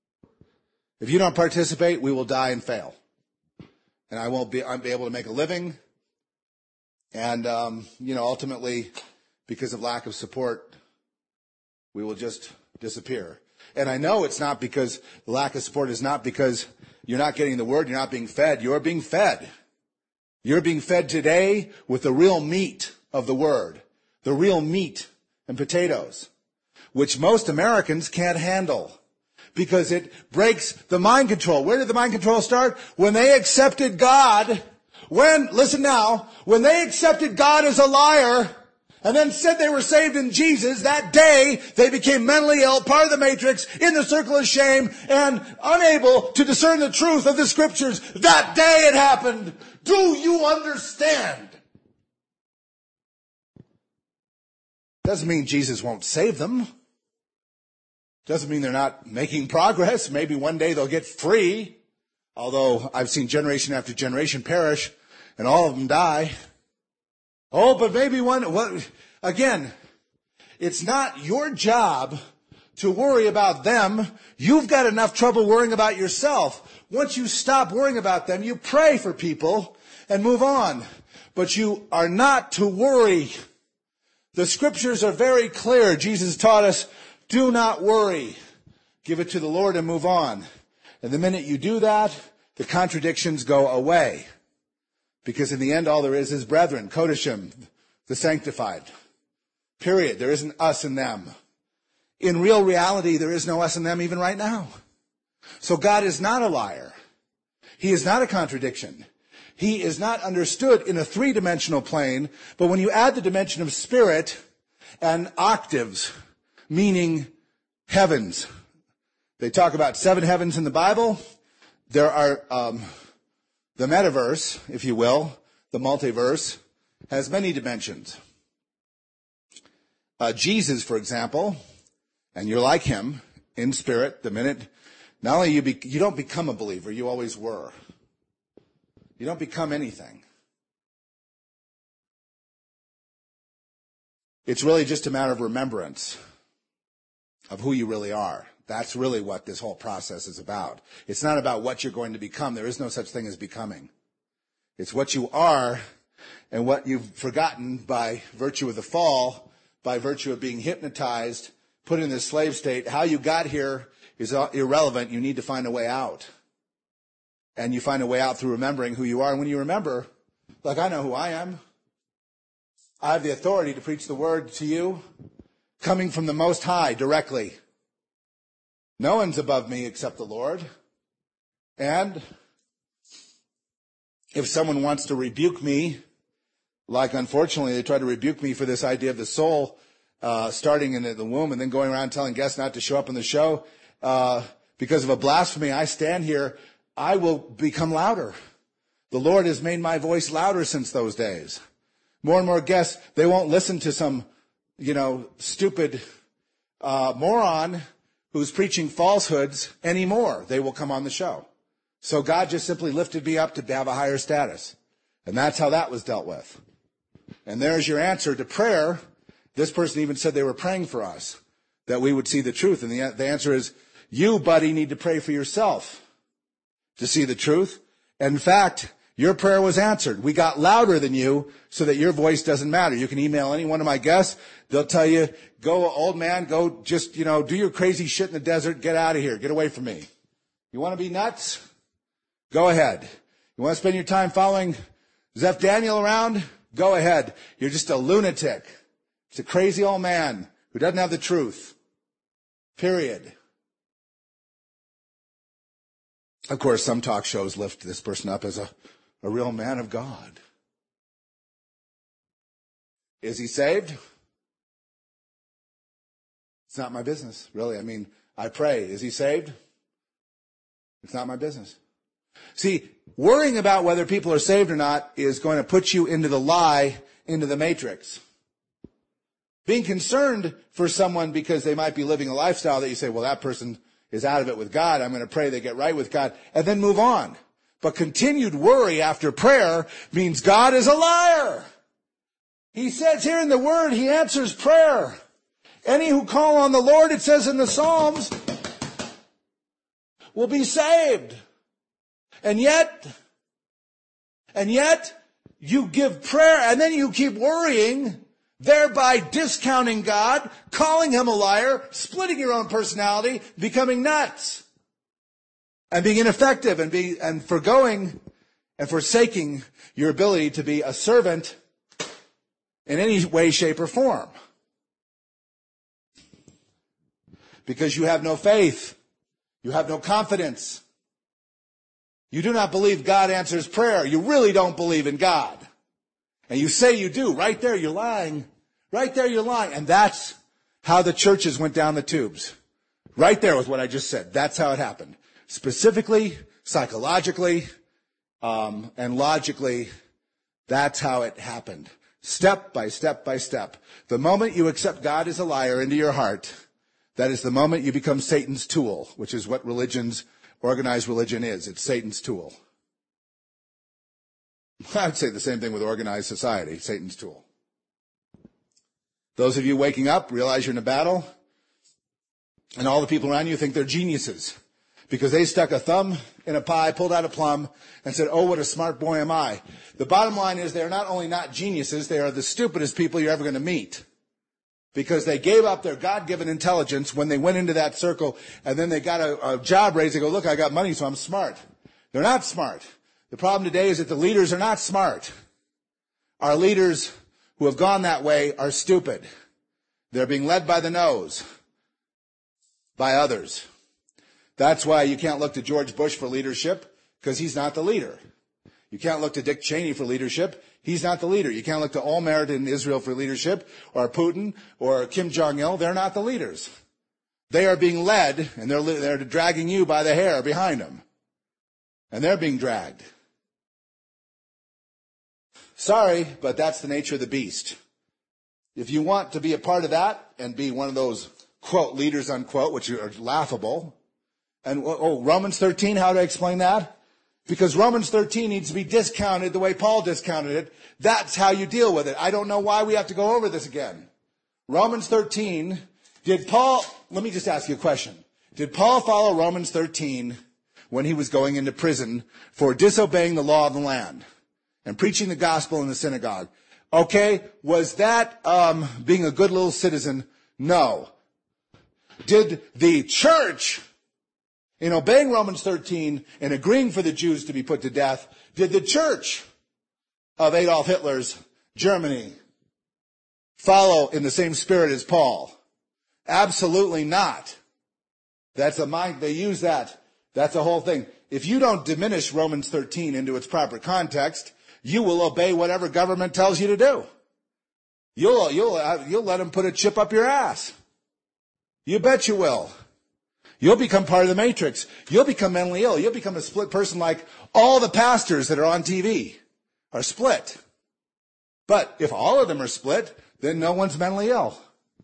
If you don't participate, we will die and fail. And I won't be, I'll be able to make a living. And, um, you know, ultimately, because of lack of support, we will just disappear. And I know it's not because the lack of support is not because you're not getting the word, you're not being fed. You're being fed. You're being fed today with the real meat of the word, the real meat and potatoes, which most Americans can't handle because it breaks the mind control. Where did the mind control start? When they accepted God, when, listen now, when they accepted God as a liar and then said they were saved in Jesus, that day they became mentally ill, part of the matrix, in the circle of shame, and unable to discern the truth of the scriptures. That day it happened. Do you understand? Doesn't mean Jesus won't save them. Doesn't mean they're not making progress. Maybe one day they'll get free. Although I've seen generation after generation perish and all of them die. Oh, but maybe one, what, again, it's not your job to worry about them. You've got enough trouble worrying about yourself. Once you stop worrying about them, you pray for people and move on. But you are not to worry. The scriptures are very clear. Jesus taught us, do not worry. Give it to the Lord and move on. And the minute you do that, the contradictions go away. Because in the end, all there is is brethren, Kodashim, the sanctified. Period. There isn't us and them. In real reality, there is no us and them even right now. So God is not a liar. He is not a contradiction. He is not understood in a three-dimensional plane, but when you add the dimension of spirit and octaves, meaning heavens. They talk about seven heavens in the Bible. There are um, the metaverse, if you will, the multiverse, has many dimensions. Uh, Jesus, for example, and you're like him in spirit. The minute, not only you be, you don't become a believer, you always were. You don't become anything. It's really just a matter of remembrance of who you really are. That's really what this whole process is about. It's not about what you're going to become. There is no such thing as becoming. It's what you are and what you've forgotten by virtue of the fall, by virtue of being hypnotized, put in this slave state. How you got here is irrelevant. You need to find a way out. And you find a way out through remembering who you are. And when you remember, like, I know who I am. I have the authority to preach the word to you, coming from the Most High directly. No one's above me except the Lord. And if someone wants to rebuke me, like unfortunately they try to rebuke me for this idea of the soul uh, starting in the womb and then going around telling guests not to show up on the show uh, because of a blasphemy, I stand here, I will become louder. The Lord has made my voice louder since those days. More and more guests, they won't listen to some, you know, stupid uh, moron who's preaching falsehoods anymore. They will come on the show. So God just simply lifted me up to have a higher status. And that's how that was dealt with. And there's your answer to prayer. This person even said they were praying for us, that we would see the truth. And the, the answer is, you, buddy, need to pray for yourself to see the truth. In fact, your prayer was answered. We got louder than you so that your voice doesn't matter. You can email any one of my guests. They'll tell you, go, old man, go just, you know, do your crazy shit in the desert. Get out of here. Get away from me. You want to be nuts? Go ahead. You want to spend your time following Zeph Daniel around? Go ahead. You're just a lunatic. It's a crazy old man who doesn't have the truth. Period. Of course, some talk shows lift this person up as a, a real man of God. Is he saved? It's not my business, really. I mean, I pray. Is he saved? It's not my business. See, worrying about whether people are saved or not is going to put you into the lie, into the matrix. Being concerned for someone because they might be living a lifestyle that you say, well, that person is out of it with God. I'm going to pray they get right with God, and then move on. But continued worry after prayer means God is a liar. He says here in the Word, He answers prayer. Any who call on the Lord, it says in the Psalms, will be saved. And yet, and yet, you give prayer and then you keep worrying, thereby discounting God, calling Him a liar, splitting your own personality, becoming nuts, and being ineffective, and being and forgoing and forsaking your ability to be a servant in any way, shape, or form. Because you have no faith. You have no confidence. You do not believe God answers prayer. You really don't believe in God. And you say you do. Right there, you're lying. Right there, you're lying. And that's how the churches went down the tubes. Right there with what I just said. That's how it happened. Specifically, psychologically, um, and logically, that's how it happened. Step by step by step. The moment you accept God as a liar into your heart, that is the moment you become Satan's tool, which is what religion's organized religion is. It's Satan's tool. I would say the same thing with organized society, Satan's tool. Those of you waking up, realize you're in a battle, and all the people around you think they're geniuses because they stuck a thumb in a pie, pulled out a plum, and said, oh, what a smart boy am I. The bottom line is they're not only not geniuses, they are the stupidest people you're ever going to meet. Because they gave up their God-given intelligence when they went into that circle, and then they got a, a job raise. They go, look, I got money, so I'm smart. They're not smart. The problem today is that the leaders are not smart. Our leaders who have gone that way are stupid. They're being led by the nose by others. That's why you can't look to George Bush for leadership, because he's not the leader. You can't look to Dick Cheney for leadership. He's not the leader. You can't look to Olmert in Israel for leadership, or Putin, or Kim Jong-il. They're not the leaders. They are being led, and they're, they're dragging you by the hair behind them. And they're being dragged. Sorry, but that's the nature of the beast. If you want to be a part of that and be one of those, quote, leaders, unquote, which are laughable, and, oh, Romans thirteen, how do I explain that? Because Romans thirteen needs to be discounted the way Paul discounted it. That's how you deal with it. I don't know why we have to go over this again. Romans thirteen, did Paul, let me just ask you a question. Did Paul follow Romans thirteen when he was going into prison for disobeying the law of the land and preaching the gospel in the synagogue? Okay, was that um, being a good little citizen? No. Did the church, in obeying Romans thirteen and agreeing for the Jews to be put to death, did the church of Adolf Hitler's Germany follow in the same spirit as Paul? Absolutely not. That's a mind, they use that. That's the whole thing. If you don't diminish Romans thirteen into its proper context, you will obey whatever government tells you to do. You'll, you'll, you'll let them put a chip up your ass. You bet you will. You'll become part of the matrix. You'll become mentally ill. You'll become a split person like all the pastors that are on T V are split. But if all of them are split, then no one's mentally ill.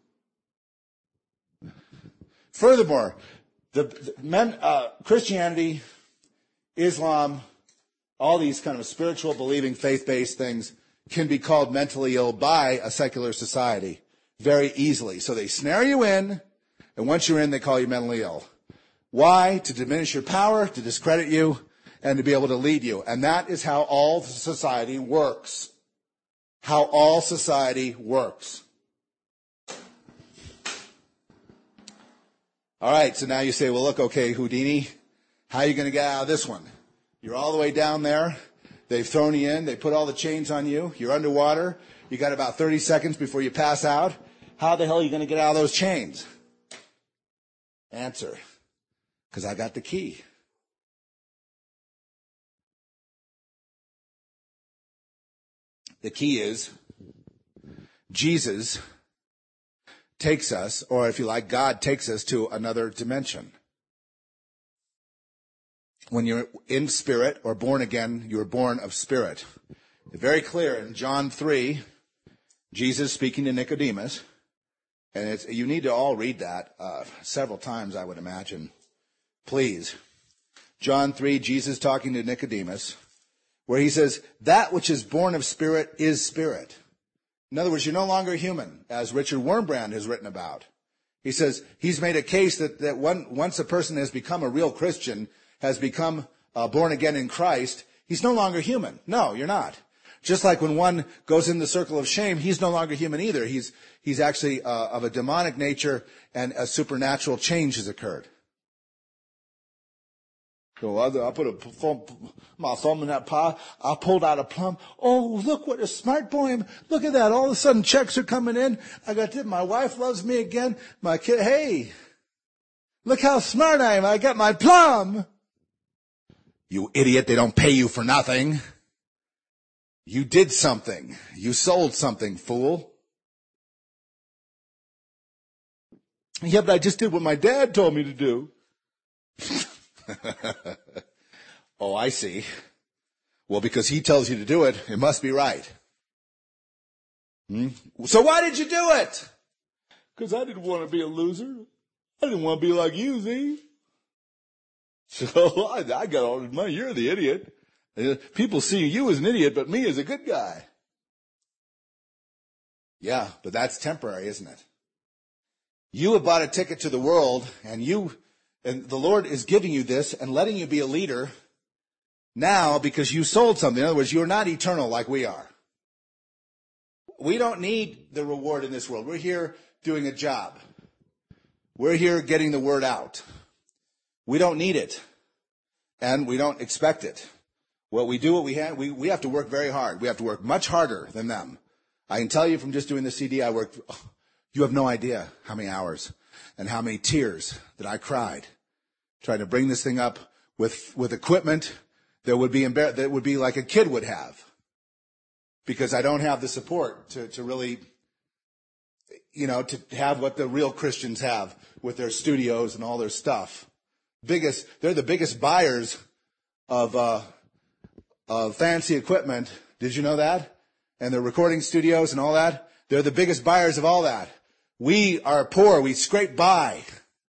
Furthermore, the, the men, uh, Christianity, Islam, all these kind of spiritual, believing, faith-based things can be called mentally ill by a secular society very easily. So they snare you in, and once you're in, they call you mentally ill. Why? To diminish your power, to discredit you, and to be able to lead you. And that is how all society works. How all society works. All right, so now you say, well, look, okay, Houdini, how are you going to get out of this one? You're all the way down there. They've thrown you in. They put all the chains on you. You're underwater. You got about thirty seconds before you pass out. How the hell are you going to get out of those chains? Answer, because I got the key. The key is Jesus takes us, or if you like, God takes us to another dimension. When you're in spirit or born again, you're born of spirit. It's very clear in John three, Jesus speaking to Nicodemus, and it's, you need to all read that uh, several times, I would imagine. Please. John three, Jesus talking to Nicodemus, where he says, that which is born of spirit is spirit. In other words, you're no longer human, as Richard Wurmbrand has written about. He says he's made a case that, that one, once a person has become a real Christian, has become uh, born again in Christ, he's no longer human. No, you're not. Just like when one goes in the circle of shame, he's no longer human either. He's, he's actually uh, of a demonic nature, and a supernatural change has occurred. So I, I put a thumb, my thumb in that pie. I pulled out a plum. Oh, look what a smart boy I am. Look at that. All of a sudden checks are coming in. I got this. My wife loves me again. My kid, hey, look how smart I am. I got my plum. You idiot. They don't pay you for nothing. You did something. You sold something, fool. Yeah, but I just did what my dad told me to do. Oh, I see. Well, because he tells you to do it, it must be right. Hmm? So why did you do it? Because I didn't want to be a loser. I didn't want to be like you, Z. So I, I got all the money. You're the idiot. People see you as an idiot, but me as a good guy. Yeah, but that's temporary, isn't it? You have bought a ticket to the world, and you... And the Lord is giving you this and letting you be a leader now because you sold something. In other words, you're not eternal like we are. We don't need the reward in this world. We're here doing a job. We're here getting the word out. We don't need it. And we don't expect it. What we do, what we have, we, we have to work very hard. We have to work much harder than them. I can tell you from just doing the C D, I worked, oh, you have no idea how many hours and how many tears that I cried trying to bring this thing up with, with equipment that would be embar- that would be like a kid would have, because I don't have the support to, to really, you know, to have what the real Christians have with their studios and all their stuff. Biggest, they're the biggest buyers of, uh, of fancy equipment. Did you know that? And the recording studios and all that. They're the biggest buyers of all that. We are poor. We scrape by.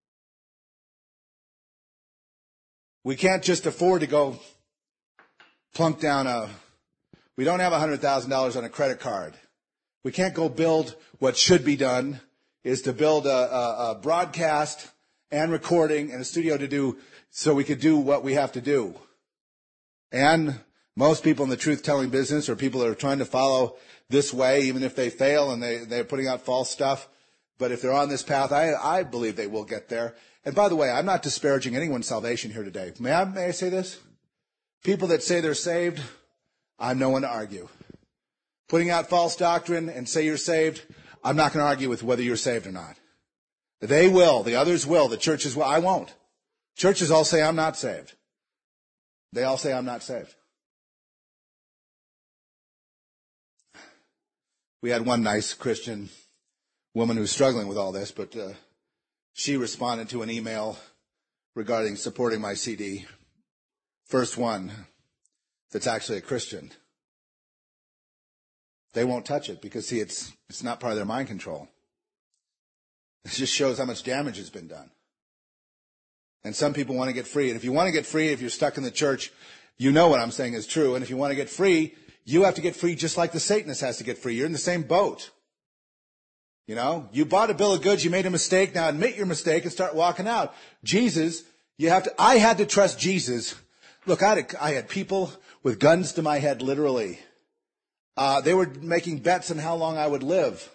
We can't just afford to go plunk down a, we don't have one hundred thousand dollars on a credit card. We can't go build what should be done is to build a, a, a broadcast and recording and a studio to do so we could do what we have to do. And most people in the truth-telling business, or people that are trying to follow this way, even if they fail and they, they're putting out false stuff, but if they're on this path, I, I believe they will get there. And by the way, I'm not disparaging anyone's salvation here today. May I, may I say this? People that say they're saved, I'm no one to argue. Putting out false doctrine and say you're saved, I'm not going to argue with whether you're saved or not. They will. The others will. The churches will. I won't. Churches all say I'm not saved. They all say I'm not saved. We had one nice Christian woman who's struggling with all this, but uh, she responded to an email regarding supporting my C D. First one that's actually a Christian. They won't touch it because, see, it's it's not part of their mind control. It just shows how much damage has been done. And some people want to get free. And if you want to get free, if you're stuck in the church, you know what I'm saying is true. And if you want to get free, you have to get free just like the Satanist has to get free. You're in the same boat. You know, you bought a bill of goods, you made a mistake, now admit your mistake and start walking out. Jesus, you have to, I had to trust Jesus. Look, I had, I had people with guns to my head, literally. Uh, they were making bets on how long I would live.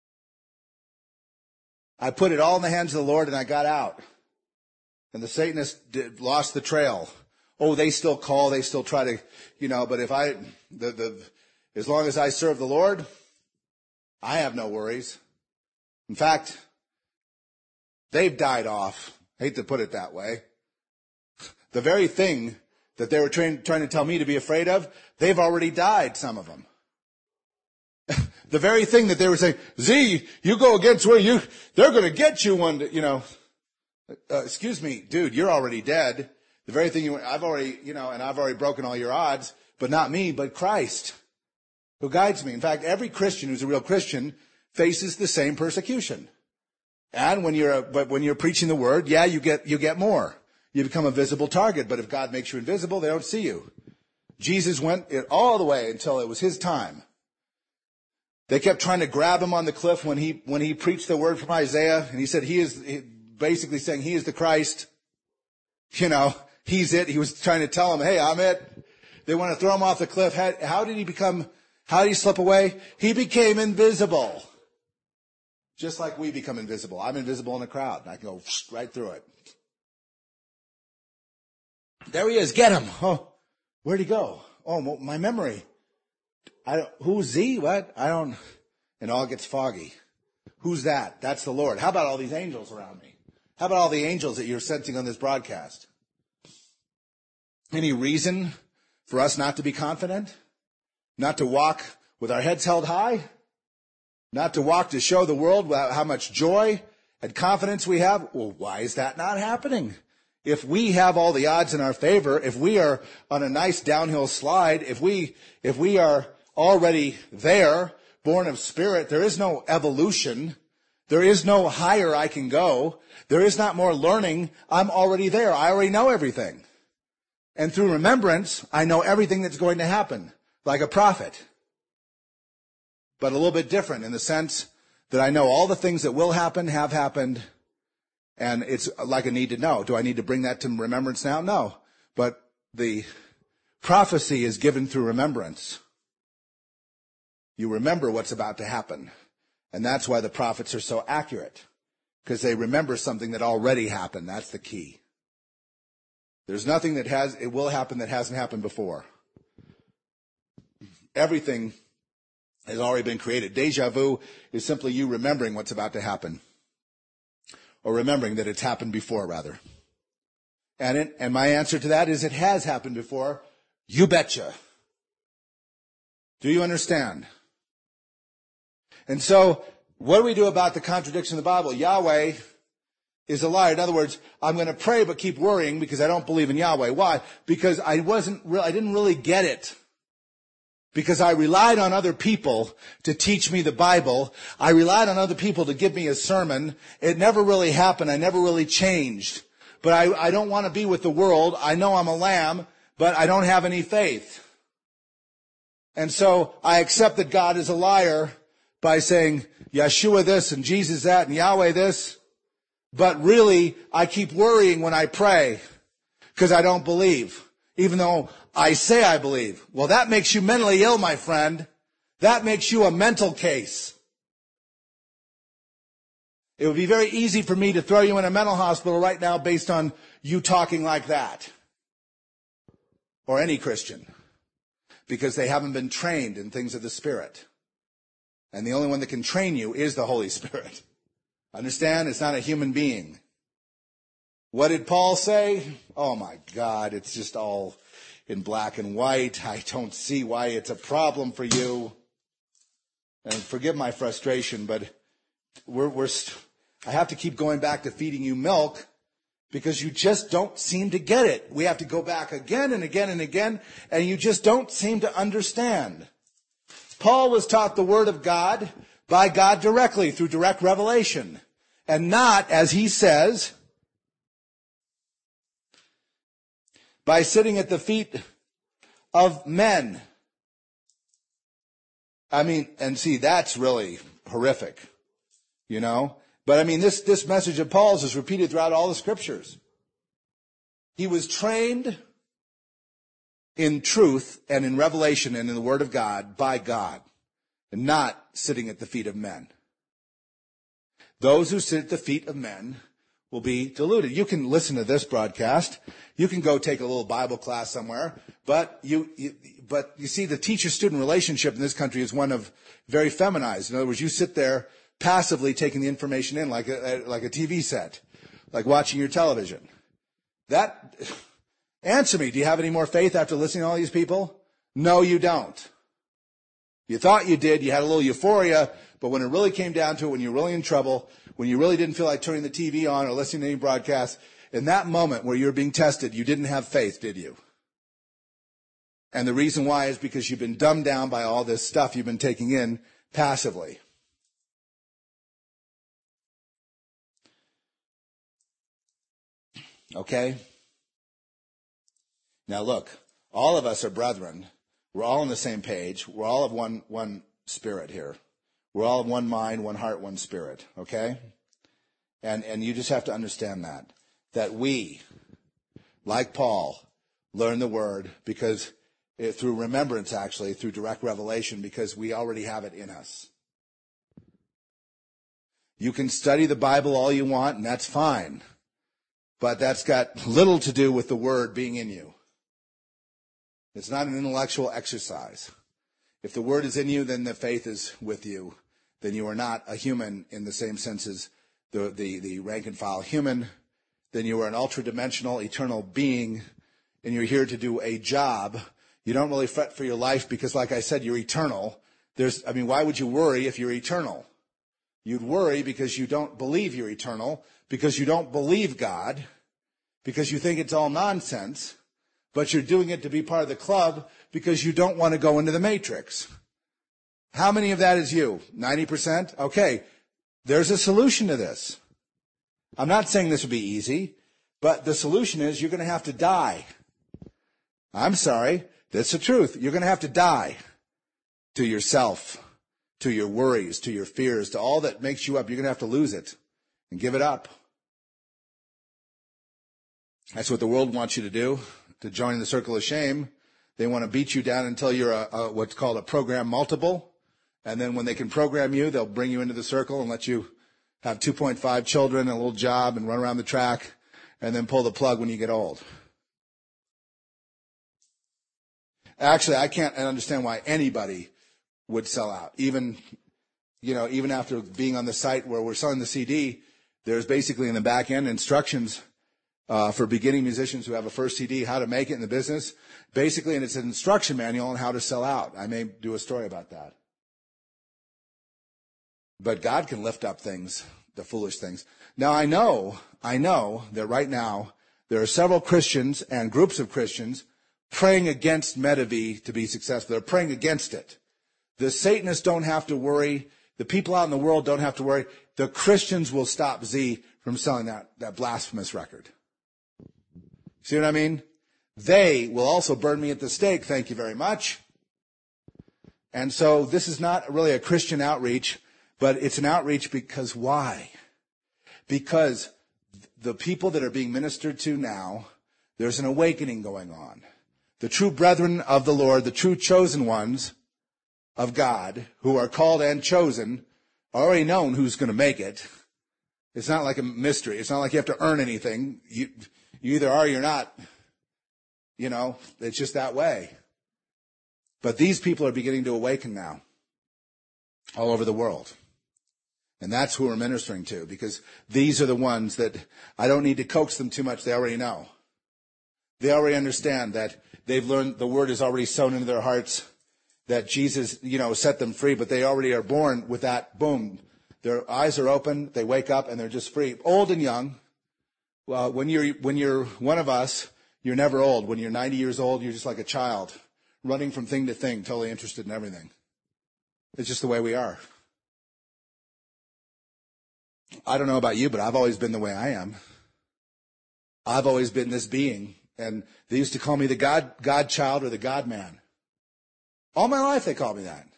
I put it all in the hands of the Lord and I got out. And the Satanists did, lost the trail. Oh, they still call, they still try to, you know, but if I, the, the, as long as I serve the Lord, I have no worries. In fact, they've died off. I hate to put it that way. The very thing that they were trying, trying to tell me to be afraid of, they've already died, some of them. The very thing that they were saying, Z, you go against where you, they're going to get you one, day, you know. Uh, excuse me, dude, you're already dead. The very thing you, I've already, you know, and I've already broken all your odds, but not me, but Christ, who guides me. In fact, every Christian who's a real Christian faces the same persecution. And when you're, a, but when you're preaching the word, yeah, you get, you get more. You become a visible target, but if God makes you invisible, they don't see you. Jesus went it all the way until it was his time. They kept trying to grab him on the cliff when he, when he preached the word from Isaiah, and he said he is, basically saying he is the Christ. You know, he's it. He was trying to tell them, hey, I'm it. They want to throw him off the cliff. How, how did he become, how did he slip away? He became invisible. Just like we become invisible. I'm invisible in a crowd. And I can go right through it. There he is. Get him. Oh, where'd he go? Oh, my memory. I don't, who's Z? What? I don't, and all gets foggy. Who's that? That's the Lord. How about all these angels around me? How about all the angels that you're sensing on this broadcast? Any reason for us not to be confident? Not to walk with our heads held high? Not to walk to show the world how much joy and confidence we have? Well, why is that not happening? If we have all the odds in our favor, if we are on a nice downhill slide, if we, if we are already there, born of spirit, there is no evolution. There is no higher I can go. There is not more learning. I'm already there. I already know everything. And through remembrance, I know everything that's going to happen, like a prophet. But a little bit different in the sense that I know all the things that will happen, have happened, and it's like a need to know. Do I need to bring that to remembrance now? No. But the prophecy is given through remembrance. You remember what's about to happen. And that's why the prophets are so accurate, because they remember something that already happened. That's the key. There's nothing that has, it will happen that hasn't happened before. Everything has already been created. Deja vu is simply you remembering what's about to happen, or remembering that it's happened before, rather. And it, and my answer to that is it has happened before. You betcha. Do you understand? And so, what do we do about the contradiction of the Bible? Yahweh is a liar. In other words, I'm going to pray but keep worrying because I don't believe in Yahweh. Why? Because I wasn't re- I didn't really get it. Because I relied on other people to teach me the Bible. I relied on other people to give me a sermon. It never really happened. I never really changed. But I, I don't want to be with the world. I know I'm a lamb, but I don't have any faith. And so I accept that God is a liar by saying, Yeshua this and Jesus that and Yahweh this. But really, I keep worrying when I pray because I don't believe, even though I say I believe. Well, that makes you mentally ill, my friend. That makes you a mental case. It would be very easy for me to throw you in a mental hospital right now based on you talking like that. Or any Christian. Because they haven't been trained in things of the Spirit. And the only one that can train you is the Holy Spirit. Understand? It's not a human being. What did Paul say? Oh my God, it's just all in black and white. I don't see why it's a problem for you. And forgive my frustration, but we're, we're st- I have to keep going back to feeding you milk because you just don't seem to get it. We have to go back again and again and again, and you just don't seem to understand. Paul was taught the Word of God by God directly through direct revelation, and not, as he says, by sitting at the feet of men. I mean, and see, that's really horrific, you know. But I mean, this, this message of Paul's is repeated throughout all the scriptures. He was trained in truth and in revelation and in the Word of God by God, and not sitting at the feet of men. Those who sit at the feet of men will be deluded. You can listen to this broadcast. You can go take a little Bible class somewhere. But you, you but you see, the teacher-student relationship in this country is one of very feminized. In other words, you sit there passively taking the information in like a, like a T V set, like watching your television. That, answer me, do you have any more faith after listening to all these people? No, you don't. You thought you did, you had a little euphoria, but when it really came down to it, when you're really in trouble, when you really didn't feel like turning the T V on or listening to any broadcast, in that moment where you're being tested, you didn't have faith, did you? And the reason why is because you've been dumbed down by all this stuff you've been taking in passively. Okay? Now look, all of us are brethren. We're all on the same page. We're all of one, one spirit here. We're all of one mind, one heart, one spirit. Okay? And, and you just have to understand that. That we, like Paul, learn the Word because it, through remembrance, actually, through direct revelation, because we already have it in us. You can study the Bible all you want, and that's fine. But that's got little to do with the Word being in you. It's not an intellectual exercise. If the Word is in you, then the faith is with you. Then you are not a human in the same sense as the, the, the rank and file human. Then you are an ultra-dimensional, eternal being, and you're here to do a job. You don't really fret for your life because, like I said, you're eternal. There's, I mean, why would you worry if you're eternal? You'd worry because you don't believe you're eternal, because you don't believe God, because you think it's all nonsense, but you're doing it to be part of the club because you don't want to go into the matrix. How many of that is you? ninety percent? Okay, there's a solution to this. I'm not saying this would be easy, but the solution is you're going to have to die. I'm sorry, that's the truth. You're going to have to die to yourself, to your worries, to your fears, to all that makes you up. You're going to have to lose it and give it up. That's what the world wants you to do, to join the circle of shame. They want to beat you down until you're a, a, what's called a program multiple. And then when they can program you, they'll bring you into the circle and let you have two point five children and a little job and run around the track and then pull the plug when you get old. Actually, I can't understand why anybody would sell out. Even, you know, even after being on the site where we're selling the C D, there's basically in the back end instructions uh, for beginning musicians who have a first C D, how to make it in the business. Basically, and it's an instruction manual on how to sell out. I may do a story about that. But God can lift up things, the foolish things. Now, I know, I know that right now there are several Christians and groups of Christians praying against Medivh to be successful. They're praying against it. The Satanists don't have to worry. The people out in the world don't have to worry. The Christians will stop Z from selling that, that blasphemous record. See what I mean? They will also burn me at the stake, thank you very much. And so this is not really a Christian outreach, But it's an outreach because why? Because the people that are being ministered to now, there's an awakening going on. The true brethren of the Lord, the true chosen ones of God, who are called and chosen, are already known who's going to make it. It's not like a mystery. It's not like you have to earn anything. You, you either are or you're not. You know, it's just that way. But these people are beginning to awaken now all over the world. And that's who we're ministering to, because these are the ones that I don't need to coax them too much. They already know. They already understand that they've learned the word is already sown into their hearts, that Jesus, you know, set them free, but they already are born with that, boom. Their eyes are open, they wake up, and they're just free. Old and young. Well, when you're, when you're one of us, you're never old. When you're ninety years old, you're just like a child, running from thing to thing, totally interested in everything. It's just the way we are. I don't know about you, but I've always been the way I am. I've always been this being. And they used to call me the God, God child or the God man. All my life they called me that.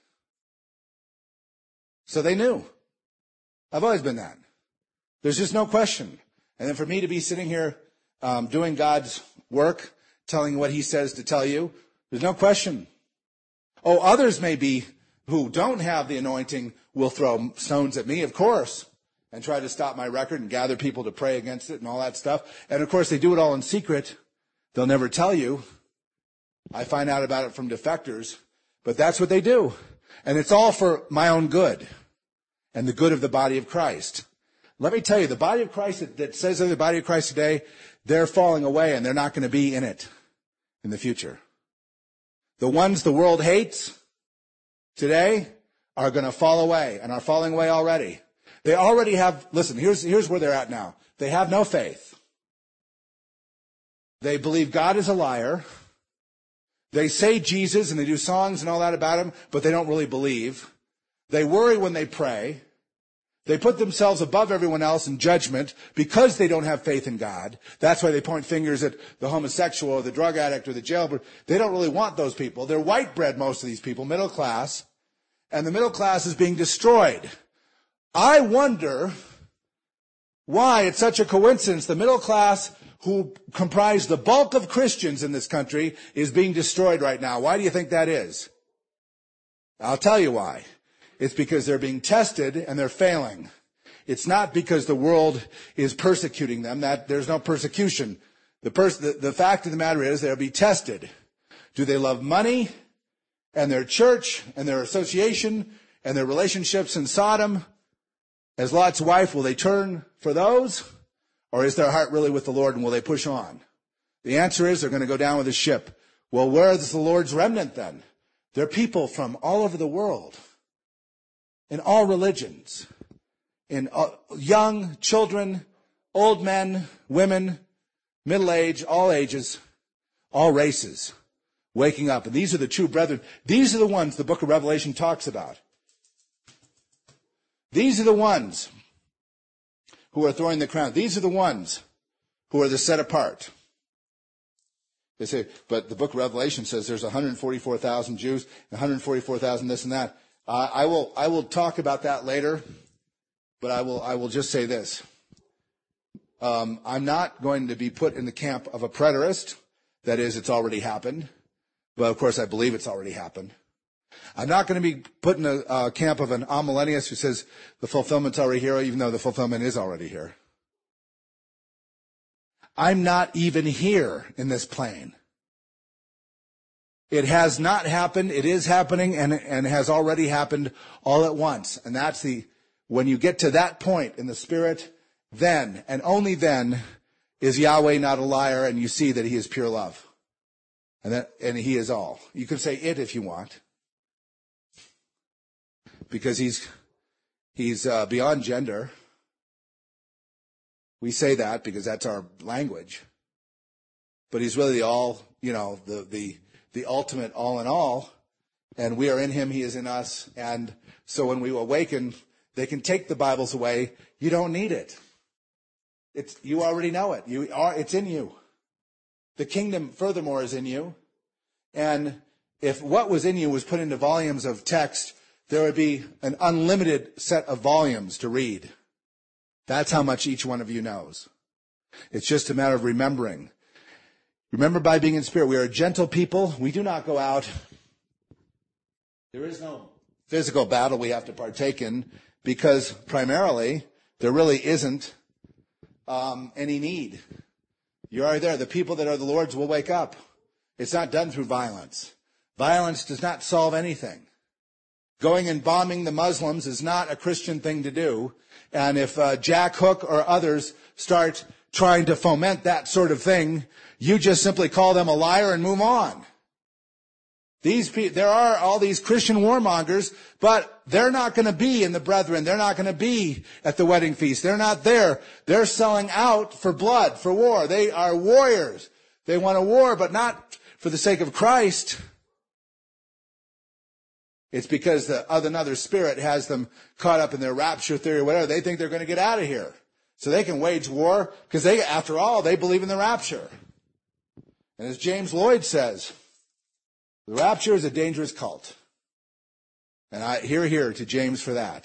So they knew. I've always been that. There's just no question. And then for me to be sitting here um, doing God's work, telling what he says to tell you, there's no question. Oh, others may be who don't have the anointing will throw stones at me, of course, and try to stop my record and gather people to pray against it and all that stuff. And, of course, they do it all in secret. They'll never tell you. I find out about it from defectors. But that's what they do. And it's all for my own good and the good of the body of Christ. Let me tell you, the body of Christ that, that says they're the body of Christ today, they're falling away and they're not going to be in it in the future. The ones the world hates today are going to fall away and are falling away already. They already have, listen, here's, here's where they're at now. They have no faith. They believe God is a liar. They say Jesus and they do songs and all that about him, but they don't really believe. They worry when they pray. They put themselves above everyone else in judgment because they don't have faith in God. That's why they point fingers at the homosexual or the drug addict or the jailbird. They don't really want those people. They're white bread, most of these people, middle class. And the middle class is being destroyed. I wonder why it's such a coincidence the middle class, who comprise the bulk of Christians in this country, is being destroyed right now. Why do you think that is? I'll tell you why. It's because they're being tested and they're failing. It's not because the world is persecuting them. That there's no persecution. The, pers- the, the fact of the matter is they'll be tested. Do they love money and their church and their association and their relationships in Sodom? As Lot's wife, will they turn for those? Or is their heart really with the Lord and will they push on? The answer is they're going to go down with the ship. Well, where is the Lord's remnant then? They're people from all over the world, in all religions, in uh, young, children, old men, women, middle age, all ages, all races, waking up. And these are the true brethren. These are the ones the book of Revelation talks about. These are the ones who are throwing the crown. These are the ones who are the set apart. They say, but the book of Revelation says there's one hundred forty-four thousand Jews, one hundred forty-four thousand this and that. Uh, I will, I will talk about that later, but I will, I will just say this. Um, I'm not going to be put in the camp of a preterist. That is, it's already happened. But of course, I believe it's already happened. I'm not going to be put in a uh, camp of an amillennialist who says the fulfillment's already here, even though the fulfillment is already here. I'm not even here in this plane. It has not happened. It is happening and, and has already happened all at once. And that's the, when you get to that point in the Spirit, then and only then is Yahweh not a liar and you see that he is pure love. And that, and he is all. You can say it if you want. Because he's, he's uh, beyond gender. We say that because that's our language. But he's really the all, you know, the, the, the ultimate all in all. And we are in him, he is in us. And so when we awaken, they can take the Bibles away. You don't need it. It's, you already know it. You are, it's in you. The kingdom, furthermore, is in you. And if what was in you was put into volumes of text there would be an unlimited set of volumes to read. That's how much each one of you knows. It's just a matter of remembering. Remember, by being in spirit, we are a gentle people. We do not go out. There is no physical battle we have to partake in because primarily there really isn't um, any need. You're already there. The people that are the Lord's will wake up. It's not done through violence. Violence does not solve anything. Going and bombing the Muslims is not a Christian thing to do. And if uh, Jack Hook or others start trying to foment that sort of thing, you just simply call them a liar and move on. These pe- there are all these Christian warmongers, but they're not going to be in the brethren. They're not going to be at the wedding feast. They're not there. They're selling out for blood, for war. They are warriors. They want a war, but not for the sake of Christ. It's because the other another spirit has them caught up in their rapture theory or whatever. They think they're going to get out of here. So they can wage war because they, after all, they believe in the rapture. And as James Lloyd says, the rapture is a dangerous cult. And I hear here to James for that.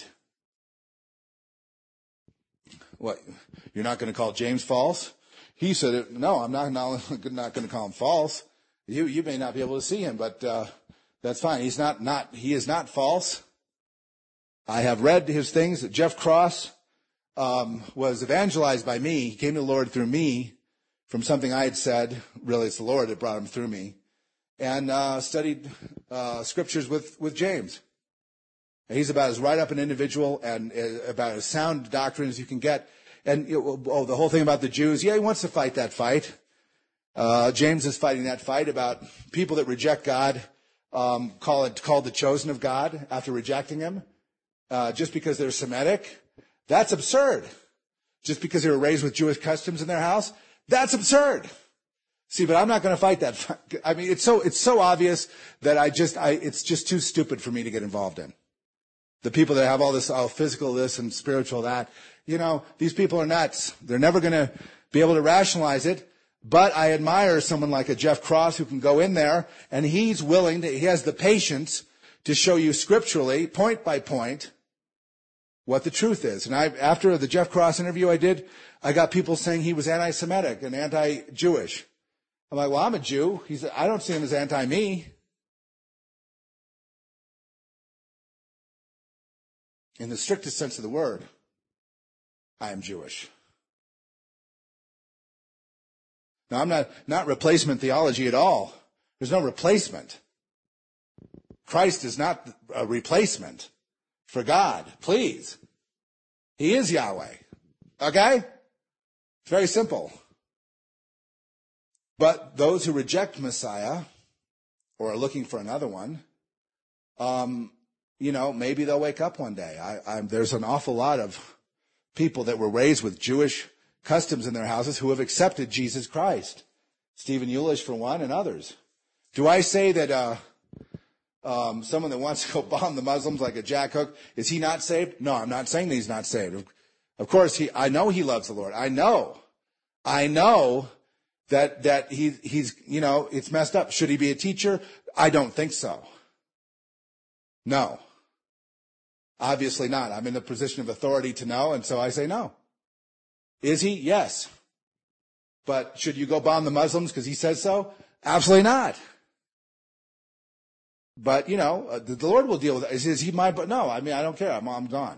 What? You're not going to call James false? He said it. No, I'm not, not, not going to call him false. You, you may not be able to see him, but, uh, that's fine. He's not, not, he is not false. I have read his things. Jeff Cross, um, was evangelized by me. He came to the Lord through me from something I had said. Really, it's the Lord that brought him through me. And, uh, studied, uh, scriptures with, with James. And he's about as right up an individual and uh, about as sound doctrine as you can get. And, you know, oh, the whole thing about the Jews. Yeah, he wants to fight that fight. Uh, James is fighting that fight about people that reject God. Um, call it called the chosen of God after rejecting him, uh, just because they're Semitic. That's absurd. Just because they were raised with Jewish customs in their house, that's absurd. See, but I'm not going to fight that. I mean, it's so it's so obvious that I just I it's just too stupid for me to get involved in. The people that have all this oh, physical this and spiritual that, you know, these people are nuts. They're never going to be able to rationalize it. But I admire someone like a Jeff Cross who can go in there and he's willing to, he has the patience to show you scripturally, point by point, what the truth is. And I, after the Jeff Cross interview I did, I got people saying he was anti-Semitic and anti-Jewish. I'm like, well, I'm a Jew. He said, I don't see him as anti-me. In the strictest sense of the word, I am Jewish. Now, I'm not, not replacement theology at all. There's no replacement. Christ is not a replacement for God. Please. He is Yahweh. Okay? It's very simple. But those who reject Messiah or are looking for another one, um, you know, maybe they'll wake up one day. I, I, there's an awful lot of people that were raised with Jewish customs in their houses who have accepted Jesus Christ. Stephen Eulish, for one, and others. Do I say that uh, um, someone that wants to go bomb the Muslims like a Jack Hook, is he not saved? No, I'm not saying that he's not saved. Of, of course, he. I know he loves the Lord. I know. I know that that he he's, you know, it's messed up. Should he be a teacher? I don't think so. No. Obviously not. I'm in a position of authority to know, and so I say no. Is he? Yes. But should you go bomb the Muslims because he says so? Absolutely not. But, you know, uh, the, the Lord will deal with it. Is, is he my, but no, I mean, I don't care. I'm, I'm gone.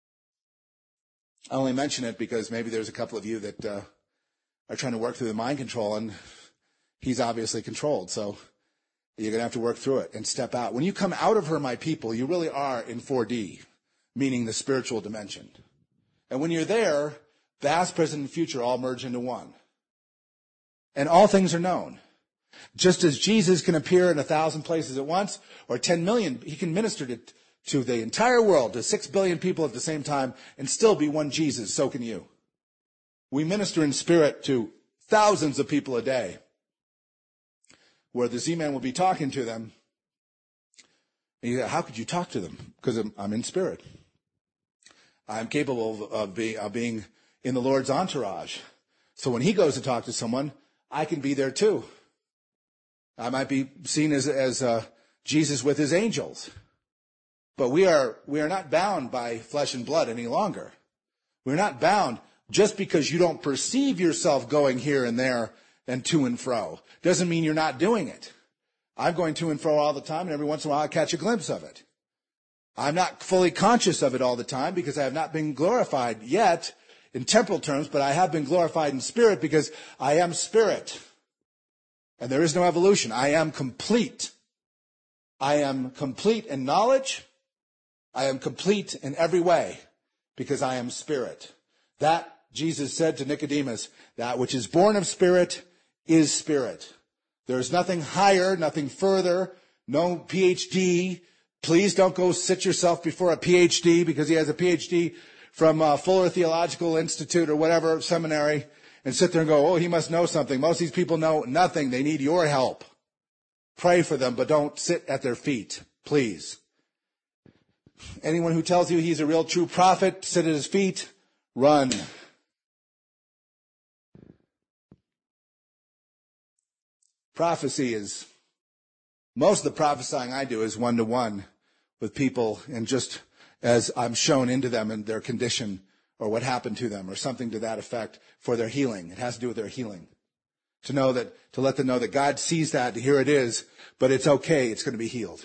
I only mention it because maybe there's a couple of you that uh, are trying to work through the mind control, and he's obviously controlled. So you're going to have to work through it and step out. When you come out of her, my people, you really are in four D, meaning the spiritual dimension. And when you're there, past, present, and future all merge into one. And all things are known. Just as Jesus can appear in a thousand places at once, or ten million, he can minister to, to the entire world, to six billion people at the same time, and still be one Jesus, so can you. We minister in spirit to thousands of people a day, where the Z-Man will be talking to them. And you say, how could you talk to them? Because I'm, I'm in spirit. I'm capable of, of, be, of being in the Lord's entourage. So when he goes to talk to someone, I can be there too. I might be seen as, as uh, Jesus with his angels. But we are, we are not bound by flesh and blood any longer. We're not bound just because you don't perceive yourself going here and there and to and fro. Doesn't mean you're not doing it. I'm going to and fro all the time, and every once in a while I catch a glimpse of it. I'm not fully conscious of it all the time because I have not been glorified yet in temporal terms, but I have been glorified in spirit because I am spirit. And there is no evolution. I am complete. I am complete in knowledge. I am complete in every way because I am spirit. That, Jesus said to Nicodemus, that which is born of spirit is spirit. There is nothing higher, nothing further, no P H D. Please don't go sit yourself before a P H D because he has a P H D from uh, Fuller Theological Institute or whatever seminary and sit there and go, oh, he must know something. Most of these people know nothing. They need your help. Pray for them, but don't sit at their feet, please. Anyone who tells you he's a real true prophet, sit at his feet, run. Prophecy is, most of the prophesying I do is one-to-one with people and just as I'm shown into them and their condition or what happened to them or something to that effect for their healing. It has to do with their healing. To know that, to let them know that God sees that, here it is, but it's okay, it's going to be healed.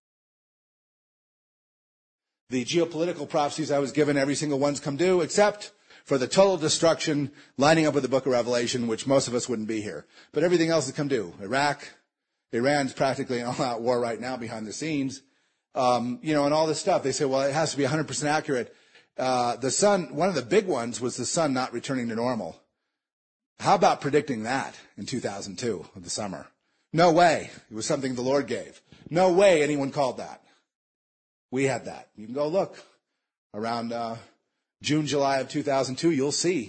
The geopolitical prophecies I was given, every single one's come due, except for the total destruction lining up with the book of Revelation, which most of us wouldn't be here. But everything else has come due. Iraq, Iran's practically in all-out war right now behind the scenes. Um, you know, and all this stuff. They say, well, it has to be one hundred percent accurate. Uh, the sun, one of the big ones was the sun not returning to normal. How about predicting that in two thousand two of the summer? No way. It was something the Lord gave. No way anyone called that. We had that. You can go look around uh, June, July of two thousand two. You'll see.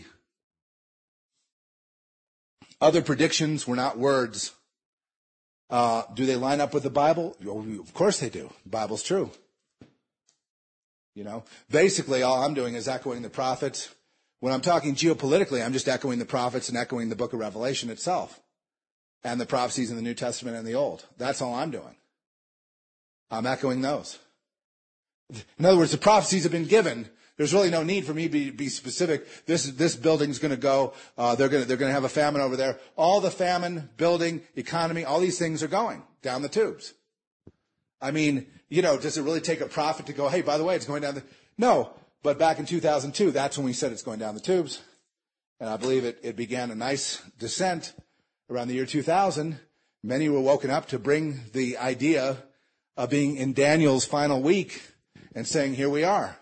Other predictions were not words. Uh, do they line up with the Bible? Of course they do. The Bible's true. You know, basically all I'm doing is echoing the prophets. When I'm talking geopolitically, I'm just echoing the prophets and echoing the book of Revelation itself and the prophecies in the New Testament and the Old. That's all I'm doing. I'm echoing those. In other words, the prophecies have been given. There's really no need for me to be, be specific. This this building's going to go. Uh, they're going to they're going to have a famine over there. All the famine, building, economy, all these things are going down the tubes. I mean, you know, does it really take a prophet to go, hey, by the way, it's going down the... No, but back in two thousand two, that's when we said it's going down the tubes. And I believe it, it began a nice descent around the year two thousand. Many were woken up to bring the idea of being in Daniel's final week and saying, here we are.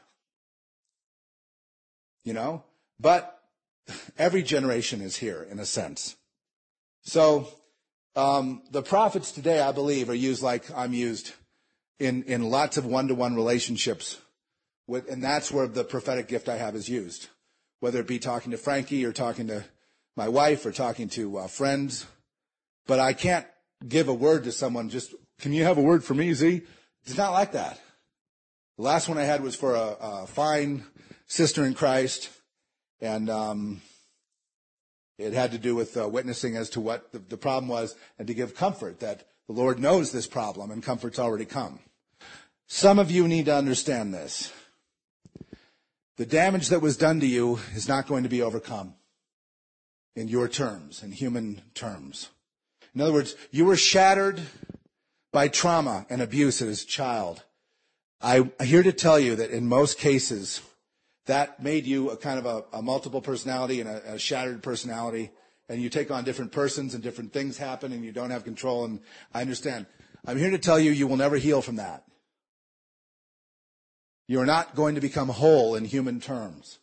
You know, but every generation is here in a sense. So um, the prophets today, I believe, are used like I'm used in, in lots of one-to-one relationships. With, and that's where the prophetic gift I have is used, whether it be talking to Frankie or talking to my wife or talking to uh, friends. But I can't give a word to someone just, can you have a word for me, Z? It's not like that. The last one I had was for a, a fine sister in Christ, and um, it had to do with uh, witnessing as to what the, the problem was and to give comfort that the Lord knows this problem and comfort's already come. Some of you need to understand this. The damage that was done to you is not going to be overcome in your terms, in human terms. In other words, you were shattered by trauma and abuse as a child. I'm here to tell you that in most cases, that made you a kind of a, a multiple personality and a, a shattered personality, and you take on different persons and different things happen and you don't have control, and I understand. I'm here to tell you, you will never heal from that. You are not going to become whole in human terms.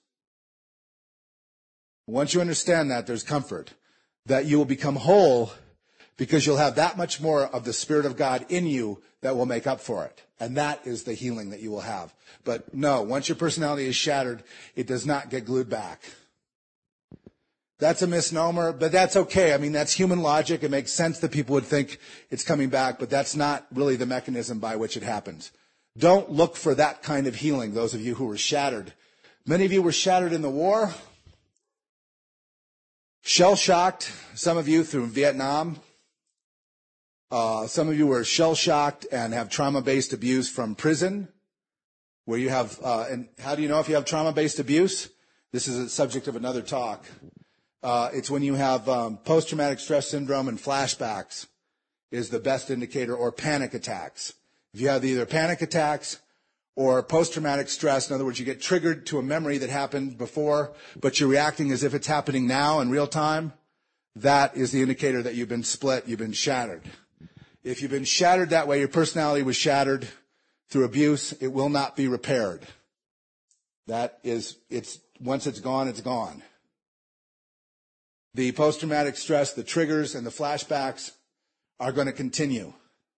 Once you understand that, there's comfort that you will become whole because you'll have that much more of the Spirit of God in you that will make up for it. And that is the healing that you will have. But no, once your personality is shattered, it does not get glued back. That's a misnomer, but that's okay. I mean, that's human logic. It makes sense that people would think it's coming back, but that's not really the mechanism by which it happens. Don't look for that kind of healing, those of you who were shattered. Many of you were shattered in the war, shell-shocked, some of you through Vietnam. Uh, some of you were shell-shocked and have trauma-based abuse from prison. where you have, uh, and how do you know if you have trauma-based abuse? This is a subject of another talk. Uh, it's when you have um, post-traumatic stress syndrome and flashbacks is the best indicator, or panic attacks. If you have either panic attacks or post-traumatic stress, in other words, you get triggered to a memory that happened before, but you're reacting as if it's happening now in real time, that is the indicator that you've been split, you've been shattered. If you've been shattered that way, your personality was shattered through abuse, it will not be repaired. That is, it's, once it's gone, it's gone. The post-traumatic stress, the triggers, and the flashbacks are going to continue.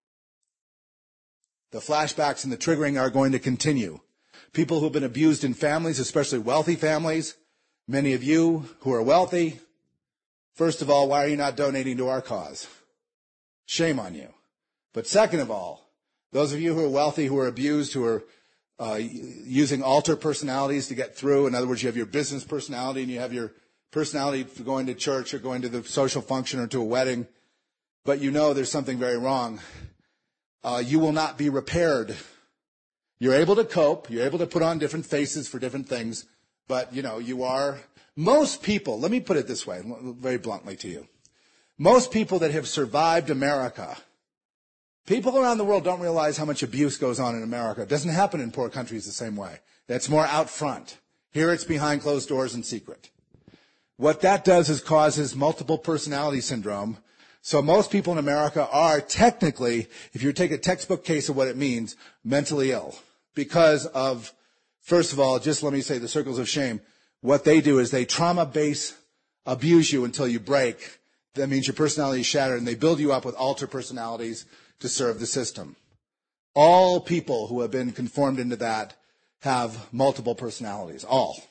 The flashbacks and the triggering are going to continue. People who have been abused in families, especially wealthy families, many of you who are wealthy, first of all, why are you not donating to our cause? Shame on you. But second of all, those of you who are wealthy, who are abused, who are uh, using alter personalities to get through, in other words, you have your business personality and you have your personality for going to church or going to the social function or to a wedding, but you know there's something very wrong. Uh, you will not be repaired. You're able to cope. You're able to put on different faces for different things, but, you know, you are, most people, let me put it this way, very bluntly to you. Most people that have survived America, people around the world don't realize how much abuse goes on in America. It doesn't happen in poor countries the same way. That's more out front. Here it's behind closed doors in secret. What that does is causes multiple personality syndrome. So most people in America are technically, if you take a textbook case of what it means, mentally ill. Because of, first of all, just let me say the circles of shame. What they do is they trauma-base abuse you until you break. That means your personality is shattered, and they build you up with alter personalities to serve the system. All people who have been conformed into that have multiple personalities. All.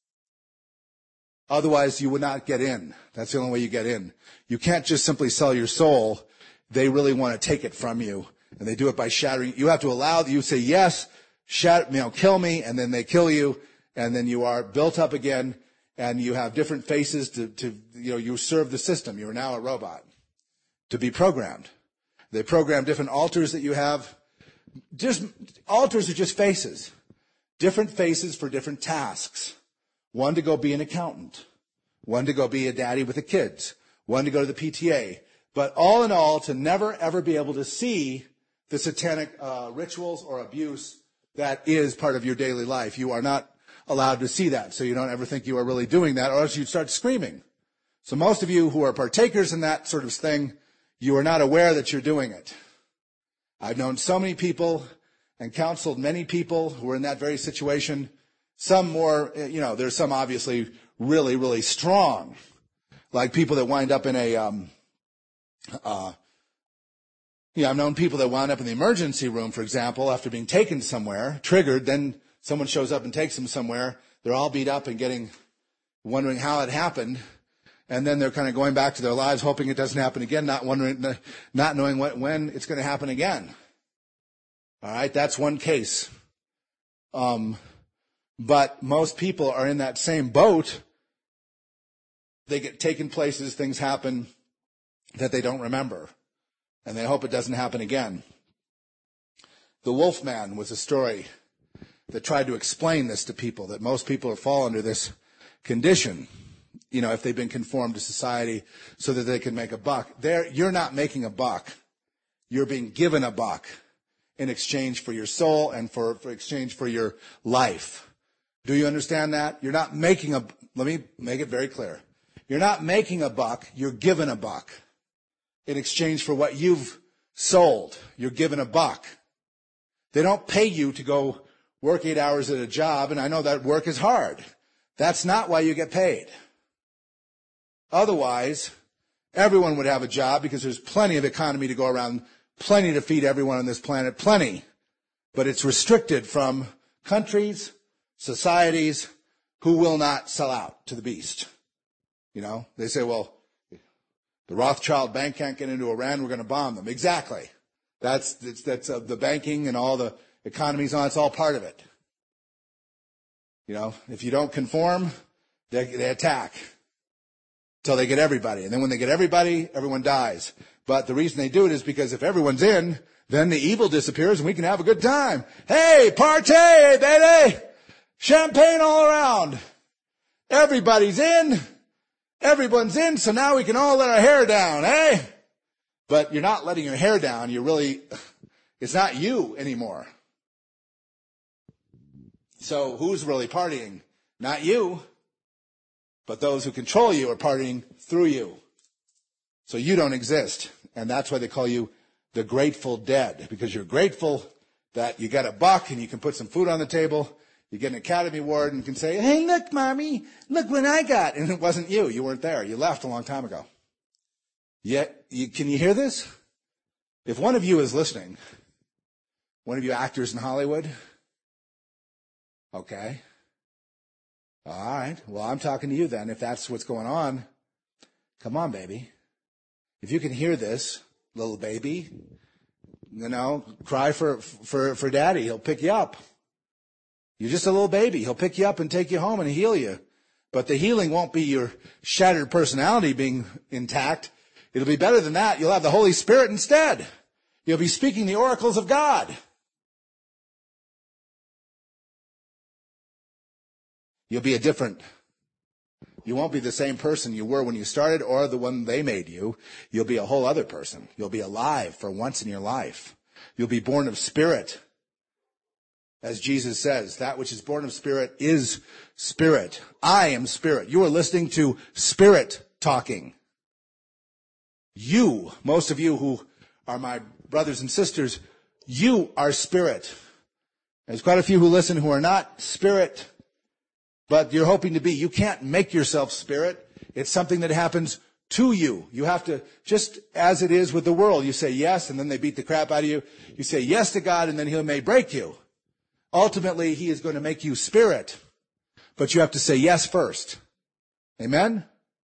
Otherwise, you would not get in. That's the only way you get in. You can't just simply sell your soul. They really want to take it from you, and they do it by shattering. You have to allow, you say, yes, shatter, you know, kill me, and then they kill you, and then you are built up again, and you have different faces to, to you know, you serve the system. You are now a robot to be programmed. They program different alters that you have. Just alters are just faces. Different faces for different tasks. One to go be an accountant. One to go be a daddy with the kids. One to go to the P T A. But all in all, to never ever be able to see the satanic uh, rituals or abuse that is part of your daily life. You are not allowed to see that, so you don't ever think you are really doing that, or else you'd start screaming. So most of you who are partakers in that sort of thing, you are not aware that you're doing it. I've known so many people and counseled many people who are in that very situation. Some more, you know, there's some obviously really, really strong, like people that wind up in a, um, uh, yeah, I've known people that wound up in the emergency room, for example, after being taken somewhere, triggered, then someone shows up and takes them somewhere. They're all beat up and getting, wondering how it happened. And then they're kind of going back to their lives, hoping it doesn't happen again, not wondering, not knowing what, when it's going to happen again. All right, that's one case. Um, but most people are in that same boat. They get taken places, things happen that they don't remember, and they hope it doesn't happen again. The Wolfman was a story that tried to explain this to people, that most people fall under this condition, you know, if they've been conformed to society so that they can make a buck. There, you're not making a buck. You're being given a buck in exchange for your soul and for, for exchange for your life. Do you understand that? You're not making a, let me make it very clear. You're not making a buck, you're given a buck in exchange for what you've sold. You're given a buck. They don't pay you to go work eight hours at a job, and I know that work is hard. That's not why you get paid. Otherwise, everyone would have a job because there's plenty of economy to go around, plenty to feed everyone on this planet, plenty. But it's restricted from countries, societies who will not sell out to the beast. You know, they say, well, the Rothschild bank can't get into Iran, we're going to bomb them. Exactly. That's, that's, that's uh, the banking and all the economies on, it's all part of it. You know, if you don't conform, they, they attack until they get everybody. And then when they get everybody, everyone dies. But the reason they do it is because if everyone's in, Then the evil disappears and we can have a good time. Hey, party, baby! Champagne all around. Everybody's in. Everyone's in, so now we can all let our hair down, eh? But you're not letting your hair down. You're really, it's not you anymore. So who's really partying? Not you. But those who control you are partying through you. So you don't exist. And that's why they call you the Grateful Dead. Because you're grateful that you got a buck and you can put some food on the table. You get an Academy Award and can say, hey, look, Mommy, look what I got. And it wasn't you. You weren't there. You left a long time ago. Yet, you, can you hear this? If one of you is listening, one of you actors in Hollywood, okay. All right. Well, I'm talking to you then. If that's what's going on, come on, baby. If you can hear this, little baby, you know, cry for, for, for daddy. He'll pick you up. You're just a little baby. He'll pick you up and take you home and heal you. But the healing won't be your shattered personality being intact. It'll be better than that. You'll have the Holy Spirit instead. You'll be speaking the oracles of God. You'll be a different, you won't be the same person you were when you started or the one they made you. You'll be a whole other person. You'll be alive for once in your life. You'll be born of spirit. As Jesus says, that which is born of spirit is spirit. I am spirit. You are listening to spirit talking. You, most of you who are my brothers and sisters, you are spirit. There's quite a few who listen who are not spirit, but you're hoping to be. You can't make yourself spirit. It's something that happens to you. You have to, just as it is with the world, you say yes, and then they beat the crap out of you. You say yes to God, and then He may break you. Ultimately, He is going to make you spirit, but you have to say yes first. Amen?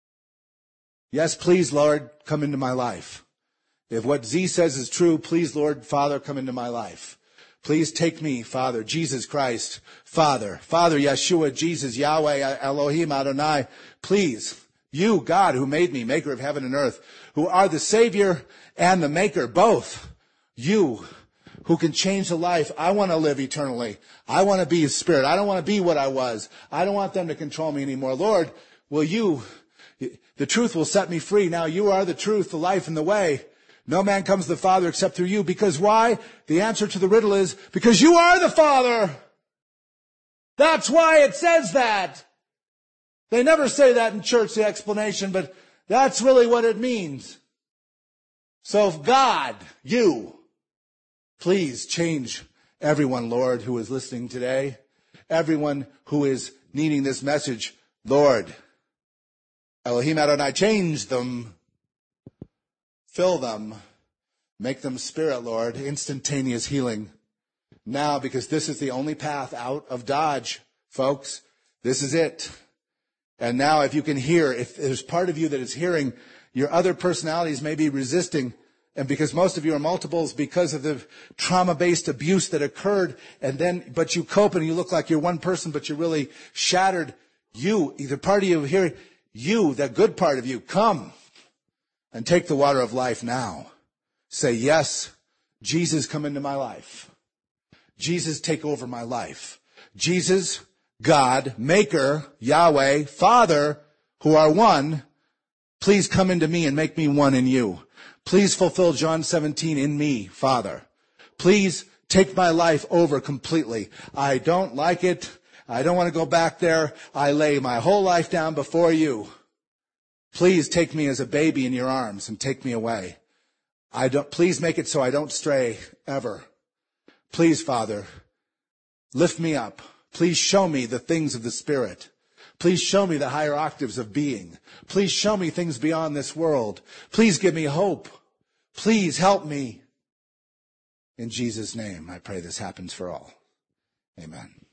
Yes, please, Lord, come into my life. If what Z says is true, please, Lord, Father, come into my life. Please take me, Father, Jesus Christ, Father, Father, Yeshua, Jesus, Yahweh, Elohim, Adonai. Please, you, God, who made me, maker of heaven and earth, who are the Savior and the Maker, both. You, who can change the life. I want to live eternally. I want to be a spirit. I don't want to be what I was. I don't want them to control me anymore. Lord, will you, the truth will set me free. Now you are the truth, the life, and the way. No man comes to the Father except through you. Because why? The answer to the riddle is, because you are the Father. That's why it says that. They never say that in church, the explanation, but that's really what it means. So if God, you, please change everyone, Lord, who is listening today. Everyone who is needing this message, Lord, Elohim Adonai, change them. Fill them. Make them spirit, Lord. Instantaneous healing. Now, because this is the only path out of Dodge, folks. This is it. And now if you can hear, if there's part of you that is hearing, your other personalities may be resisting. And because most of you are multiples because of the trauma-based abuse that occurred, and then, but you cope and you look like you're one person, but you're really shattered. You, either part of you here, you, that good part of you, come and take the water of life now. Say, yes, Jesus, come into my life. Jesus, take over my life. Jesus, God, Maker, Yahweh, Father, who are one, please come into me and make me one in you. Please fulfill John seventeen in me, Father. Please take my life over completely. I don't like it. I don't want to go back there. I lay my whole life down before you. Please take me as a baby in your arms and take me away. I don't, please make it so I don't stray ever. Please, Father, lift me up. Please show me the things of the Spirit. Please show me the higher octaves of being. Please show me things beyond this world. Please give me hope. Please help me. In Jesus' name, I pray this happens for all. Amen.